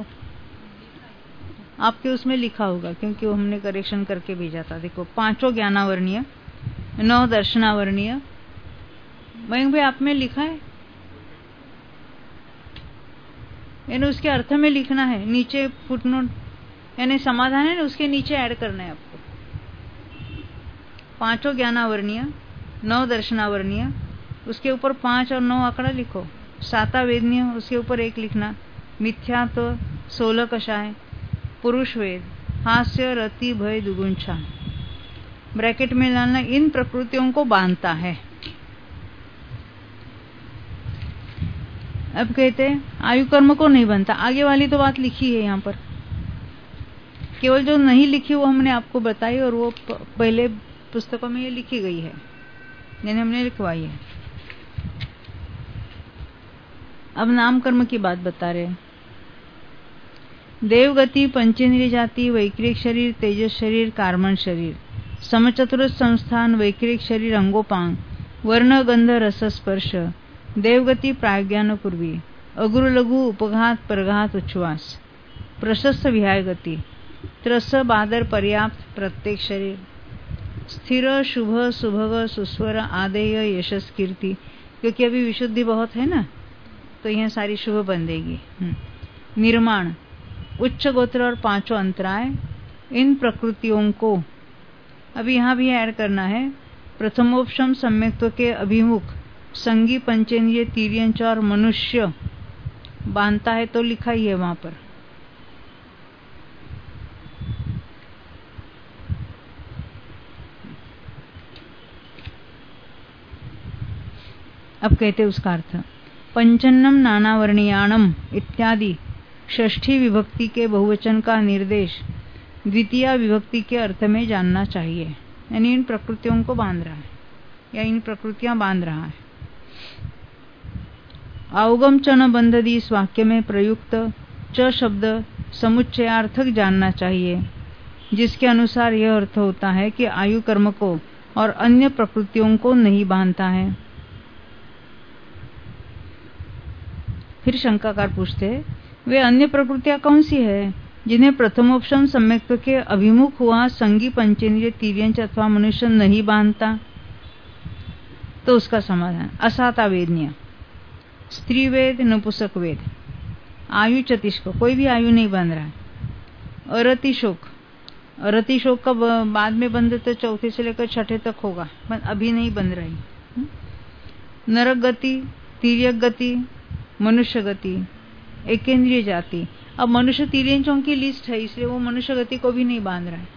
आपके उसमें लिखा होगा क्योंकि वो हमने करेक्शन करके भेजा था। देखो 5 ज्ञानावर्णीय, 9 दर्शनावर्णीय, मयंक भाई आप में लिखा है, यानी उसके अर्थ में लिखना है, नीचे फुटनोट यानी समाधान है ना, उसके नीचे ऐड करना है आपको। 5 ज्ञानावर्णीय, 9 दर्शनावर्णीय, उसके ऊपर 5 और 9 आंकड़ा लिखो, 7 वेदनीय, उसके ऊपर 1 लिखना, मिथ्यात्व 16 कषाय, पुरुष वेद, हास्य रति भय दुगुंछा, ब्रैकेट में डालना, इन प्रकृतियों को बांधता है। अब कहते हैं आयु कर्म को नहीं बनता, आगे वाली तो बात लिखी है यहाँ पर, केवल जो नहीं लिखी वो हमने आपको बताई, और वो पहले पुस्तकों में ये लिखी गई है, यानी हमने लिखवाई है। अब नाम कर्म की बात बता रहे हैं। देवगति पंचेन्द्रिय जाति वैक्रिक शरीर तेजस शरीर कार्बन शरीर समचतुर संस्थान वैक्रिक शरीर अंगोपांग वर्ण गंध रस स्पर्श देवगति प्राज्ञान पूर्वी अगुरु लघु उपघात परघात उच्छ्वास प्रशस्त विहाय गति त्रस बादर पर्याप्त प्रत्येक शरीर स्थिर शुभ सुभग सुस्वर आदेय यशस कीर्ति, क्योंकि अभी विशुद्धि बहुत है ना, तो यह सारी शुभ बन देगी। निर्माण उच्च गोत्र और 5 अंतराय, इन प्रकृतियों को अभी यहाँ भी ऐड करना है। प्रथमोपशम सम्यक्त्व के अभिमुख संगी पंचेन्द्रिय तिर्यंच और मनुष्य बांधता है, तो लिखा ही है वहां पर। अब कहते उसका अर्थ, पंचन्नम नानावर्णीयाणम इत्यादि षष्ठी विभक्ति के बहुवचन का निर्देश द्वितीय विभक्ति के अर्थ में जानना चाहिए। यानी इन प्रकृतियों को बांध रहा है या इन प्रकृतियां बांध रहा है। अवगम च न बंधदी इस वाक्य में प्रयुक्त च शब्द समुच्चयार्थक जानना चाहिए, जिसके अनुसार यह अर्थ होता है कि आयु कर्म को और अन्य प्रकृतियों को नहीं बांधता है। फिर शंकाकार पूछते हैं, वे अन्य प्रकृतियां कौन सी है जिन्हें प्रथमोपशम सम्यक्त्व के अभिमुख हुआ संगी पंचेंद्रिय तिर्यंच अथवा मनुष्य नहीं बांधता? तो उसका समाधान असाता वेदनीय, स्त्री वेद, नपुंसक वेद, आयु चतिष्क, कोई भी आयु नहीं बांध रहा है। अरतिशोक, अरतिशोक का बाद में बंध तो चौथे से लेकर छठे तक होगा, अभी नहीं बंध रही। नरक गति, तिर्यक गति, मनुष्य गति, एकेंद्रिय जाति। अब मनुष्य तिर्यंचों की लिस्ट है, इसलिए वो मनुष्य गति को भी नहीं बांध रहा है।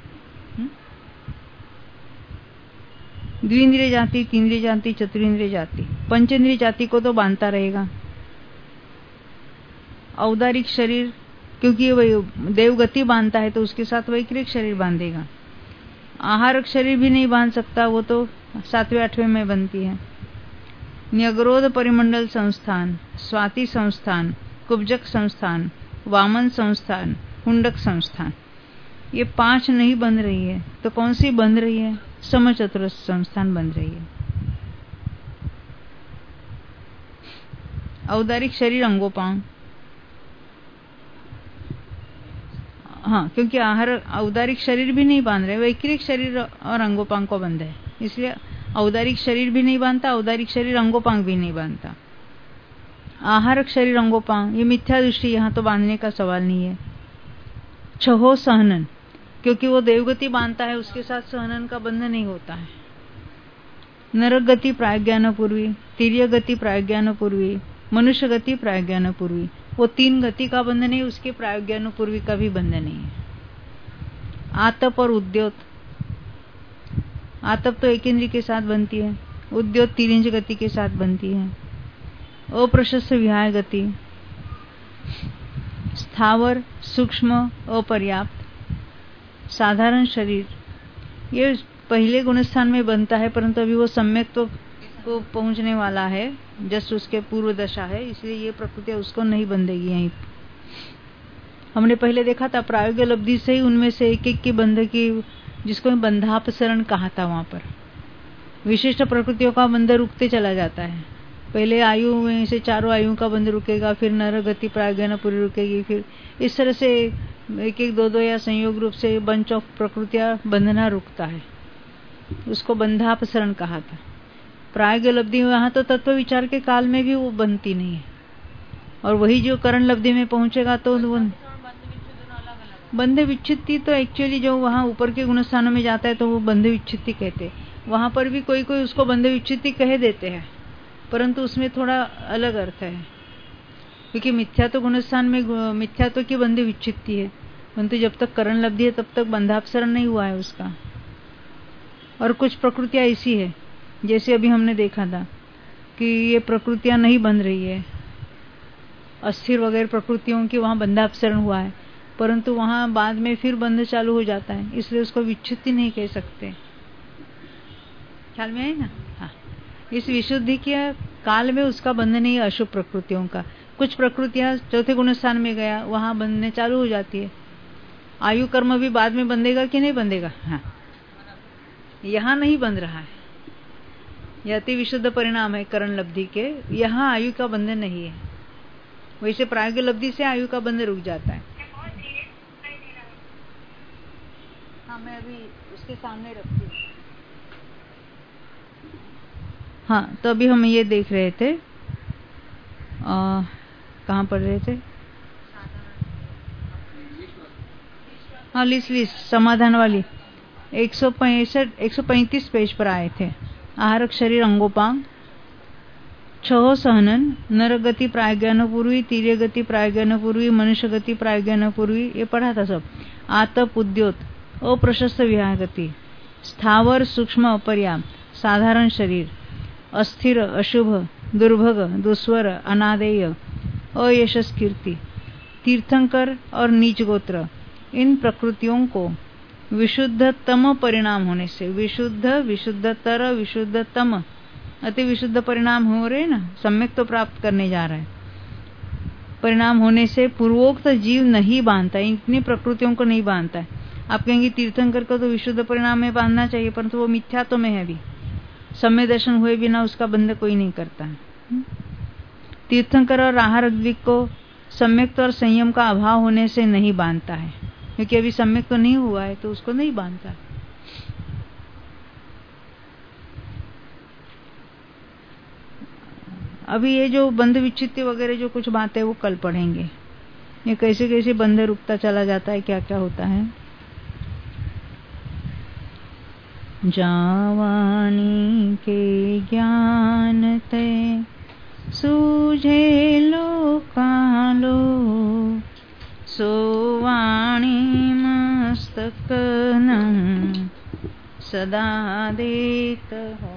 द्विंद्रिय जाति, तीन्द्रिय जाति, चतुरिंद्रिय जाति, पंचेंद्रिय जाति को तो बांधता रहेगा। औदारिक शरीर, क्योंकि वही देवगति बांधता है तो उसके साथ वैक्रिक शरीर बांधेगा। आहारक शरीर भी नहीं बांध सकता, वो तो 7वें 8वें में बनती है। न्यग्रोध परिमंडल संस्थान, स्वाति संस्थान, कुब्जक संस्थान, वामन संस्थान, हुंडक संस्थान, ये 5 नहीं बन रही है तो कौन सी बन रही है? समचतुरस्र संस्थान बन रही है। औदारिक शरीर अंगोपांग, हाँ, क्योंकि आहार औदारिक शरीर भी नहीं बांध रहे, वैक्रिक शरीर और अंगोपांग को बंध है, इसलिए औदारिक शरीर भी नहीं बांधता, औदारिक शरीर अंगोपांग भी नहीं बांधता। आहारक शरीर अंगोपांग, ये मिथ्या दृष्टि, यहाँ तो बांधने का सवाल नहीं है। छहो सहनन, क्योंकि वो देवगति बांधता है, उसके साथ सहनन का बंध नहीं होता है। नरक गति प्राज्ञान पूर्वी, तिर्य गति प्राज्ञान पूर्वी, मनुष्य गति प्राज्ञान पूर्वी, वो 3 गति का बंध नहीं, उसके प्राज्ञान पूर्वी का भी बंध नहीं है। आतप और उद्योत, आतप तो एकेंद्रिय के साथ बनती है, उद्योत तिर्यंच गति के साथ बनती है। अप्रशस्त विहाय गति, स्थावर, सूक्ष्म, अपर्याप्त, साधारण शरीर, ये पहले गुणस्थान में बनता है, परंतु अभी वो सम्यक्त्व को पहुंचने वाला है, जस्ट उसके पूर्व दशा है, इसलिए ये प्रकृति उसको नहीं बंधेगी। यहीं हमने पहले देखा था प्रायोगिक लब्धि से ही उनमें से एक एक की बंध की, जिसको बंधापसरण कहा था, वहां पर विशिष्ट प्रकृतियों का बंध रुकते चला जाता है। पहले आयु में से 4 आयु का बंध रुकेगा, फिर नर गति प्राज्ञान पूरी रुकेगी, फिर इस तरह से 1-1, 2-2 या संयोग रूप से बंच ऑफ प्रकृतियां बंधना रुकता है, उसको बंधापसरण कहा था। प्रायोगिक लब्धि में वहां तो तत्व विचार के काल में भी वो बनती नहीं है, और वही जो करण लब्धि में पहुंचेगा तो वो बंध विच्छित्ति, तो एक्चुअली जो वहां ऊपर के गुणस्थानों में जाता है तो वो बंध विच्छित्ति कहते हैं। वहां पर भी कोई कोई उसको बंध विच्छित्ति कह देते हैं, परंतु उसमें थोड़ा अलग अर्थ है, क्योंकि मिथ्यात्व गुणस्थान में मिथ्यात्व की बंध विच्छित्ति है, परंतु जब तक करण लब्धि है तब तक बंधापसरण नहीं हुआ है उसका। और कुछ प्रकृतियां ऐसी है, जैसे अभी हमने देखा था कि ये प्रकृतियां नहीं बन रही है, अस्थिर वगैरह प्रकृतियों की वहां बंधापसरण हुआ है, परंतु वहां बाद में फिर बंध चालू हो जाता है, इसलिए उसको विच्छित्ति नहीं कह सकते। ख्याल में है ना? हाँ, इस विशुद्धि के काल में उसका बंध नहीं है अशुभ प्रकृतियों का। कुछ प्रकृतियां चौथे गुणस्थान में गया, वहां बंधने चालू हो जाती है। आयु कर्म भी बाद में बंधेगा कि नहीं बंधेगा? हाँ, यहाँ नहीं बंध रहा है, यह अति विशुद्ध परिणाम है करण लब्धि के, यहाँ आयु का बंधन नहीं है। वैसे प्रायोगिक लब्धि से आयु का बंधन रुक जाता है। हाँ, मैं अभी उसके सामने रखती हूँ। हाँ, तो अभी हम ये देख रहे थे, कहाँ पढ़ रहे थे? हाँ, लिस्ट समाधान वाली 135 पेज पर आए थे। आहारक शरीर अंगोपांग, छहो सहनन, नर गति प्राज्ञान पूर्वी, तिर्य गति प्राज्ञान पूर्वी, मनुष्य गति प्राज्ञान पूर्वी, ये पढ़ा था सब। आतप, उद्योत, अप्रशस्त विहाय गति, स्थावर, सूक्ष्म, अपर्याप्त, साधारण शरीर, अस्थिर, अशुभ, दुर्भग, दुस्वर, अनादेय, अयशस कीर्ति, तीर्थंकर और नीच गोत्र, इन प्रकृतियों को विशुद्धतम परिणाम होने से, विशुद्ध, विशुद्धतर, विशुद्धतम, अति विशुद्ध परिणाम हो रहे ना, सम्यक तो प्राप्त करने जा रहा है, परिणाम होने से पूर्वोक्त जीव नहीं बांधता है, इतनी प्रकृतियों को नहीं बांधता है। आप कहेंगे तीर्थंकर को तो विशुद्ध परिणाम में बांधना चाहिए, परंतु वो मिथ्यात्व में है, अभी सम्य दर्शन हुए बिना उसका बंध कोई नहीं करता है। तीर्थंकर और आहार द्विक को सम्यक और संयम का अभाव होने से नहीं बांधता है, क्योंकि अभी सम्यक तो नहीं हुआ है, तो उसको नहीं बांधता। अभी ये जो बंध विच्छित्ति वगैरह जो कुछ बातें वो कल पढ़ेंगे, ये कैसे कैसे बंध रुकता चला जाता है, क्या क्या होता है। जावानी के ज्ञान ते सूझे लोकालो, सोवाणी मस्तक न सदा देत हो।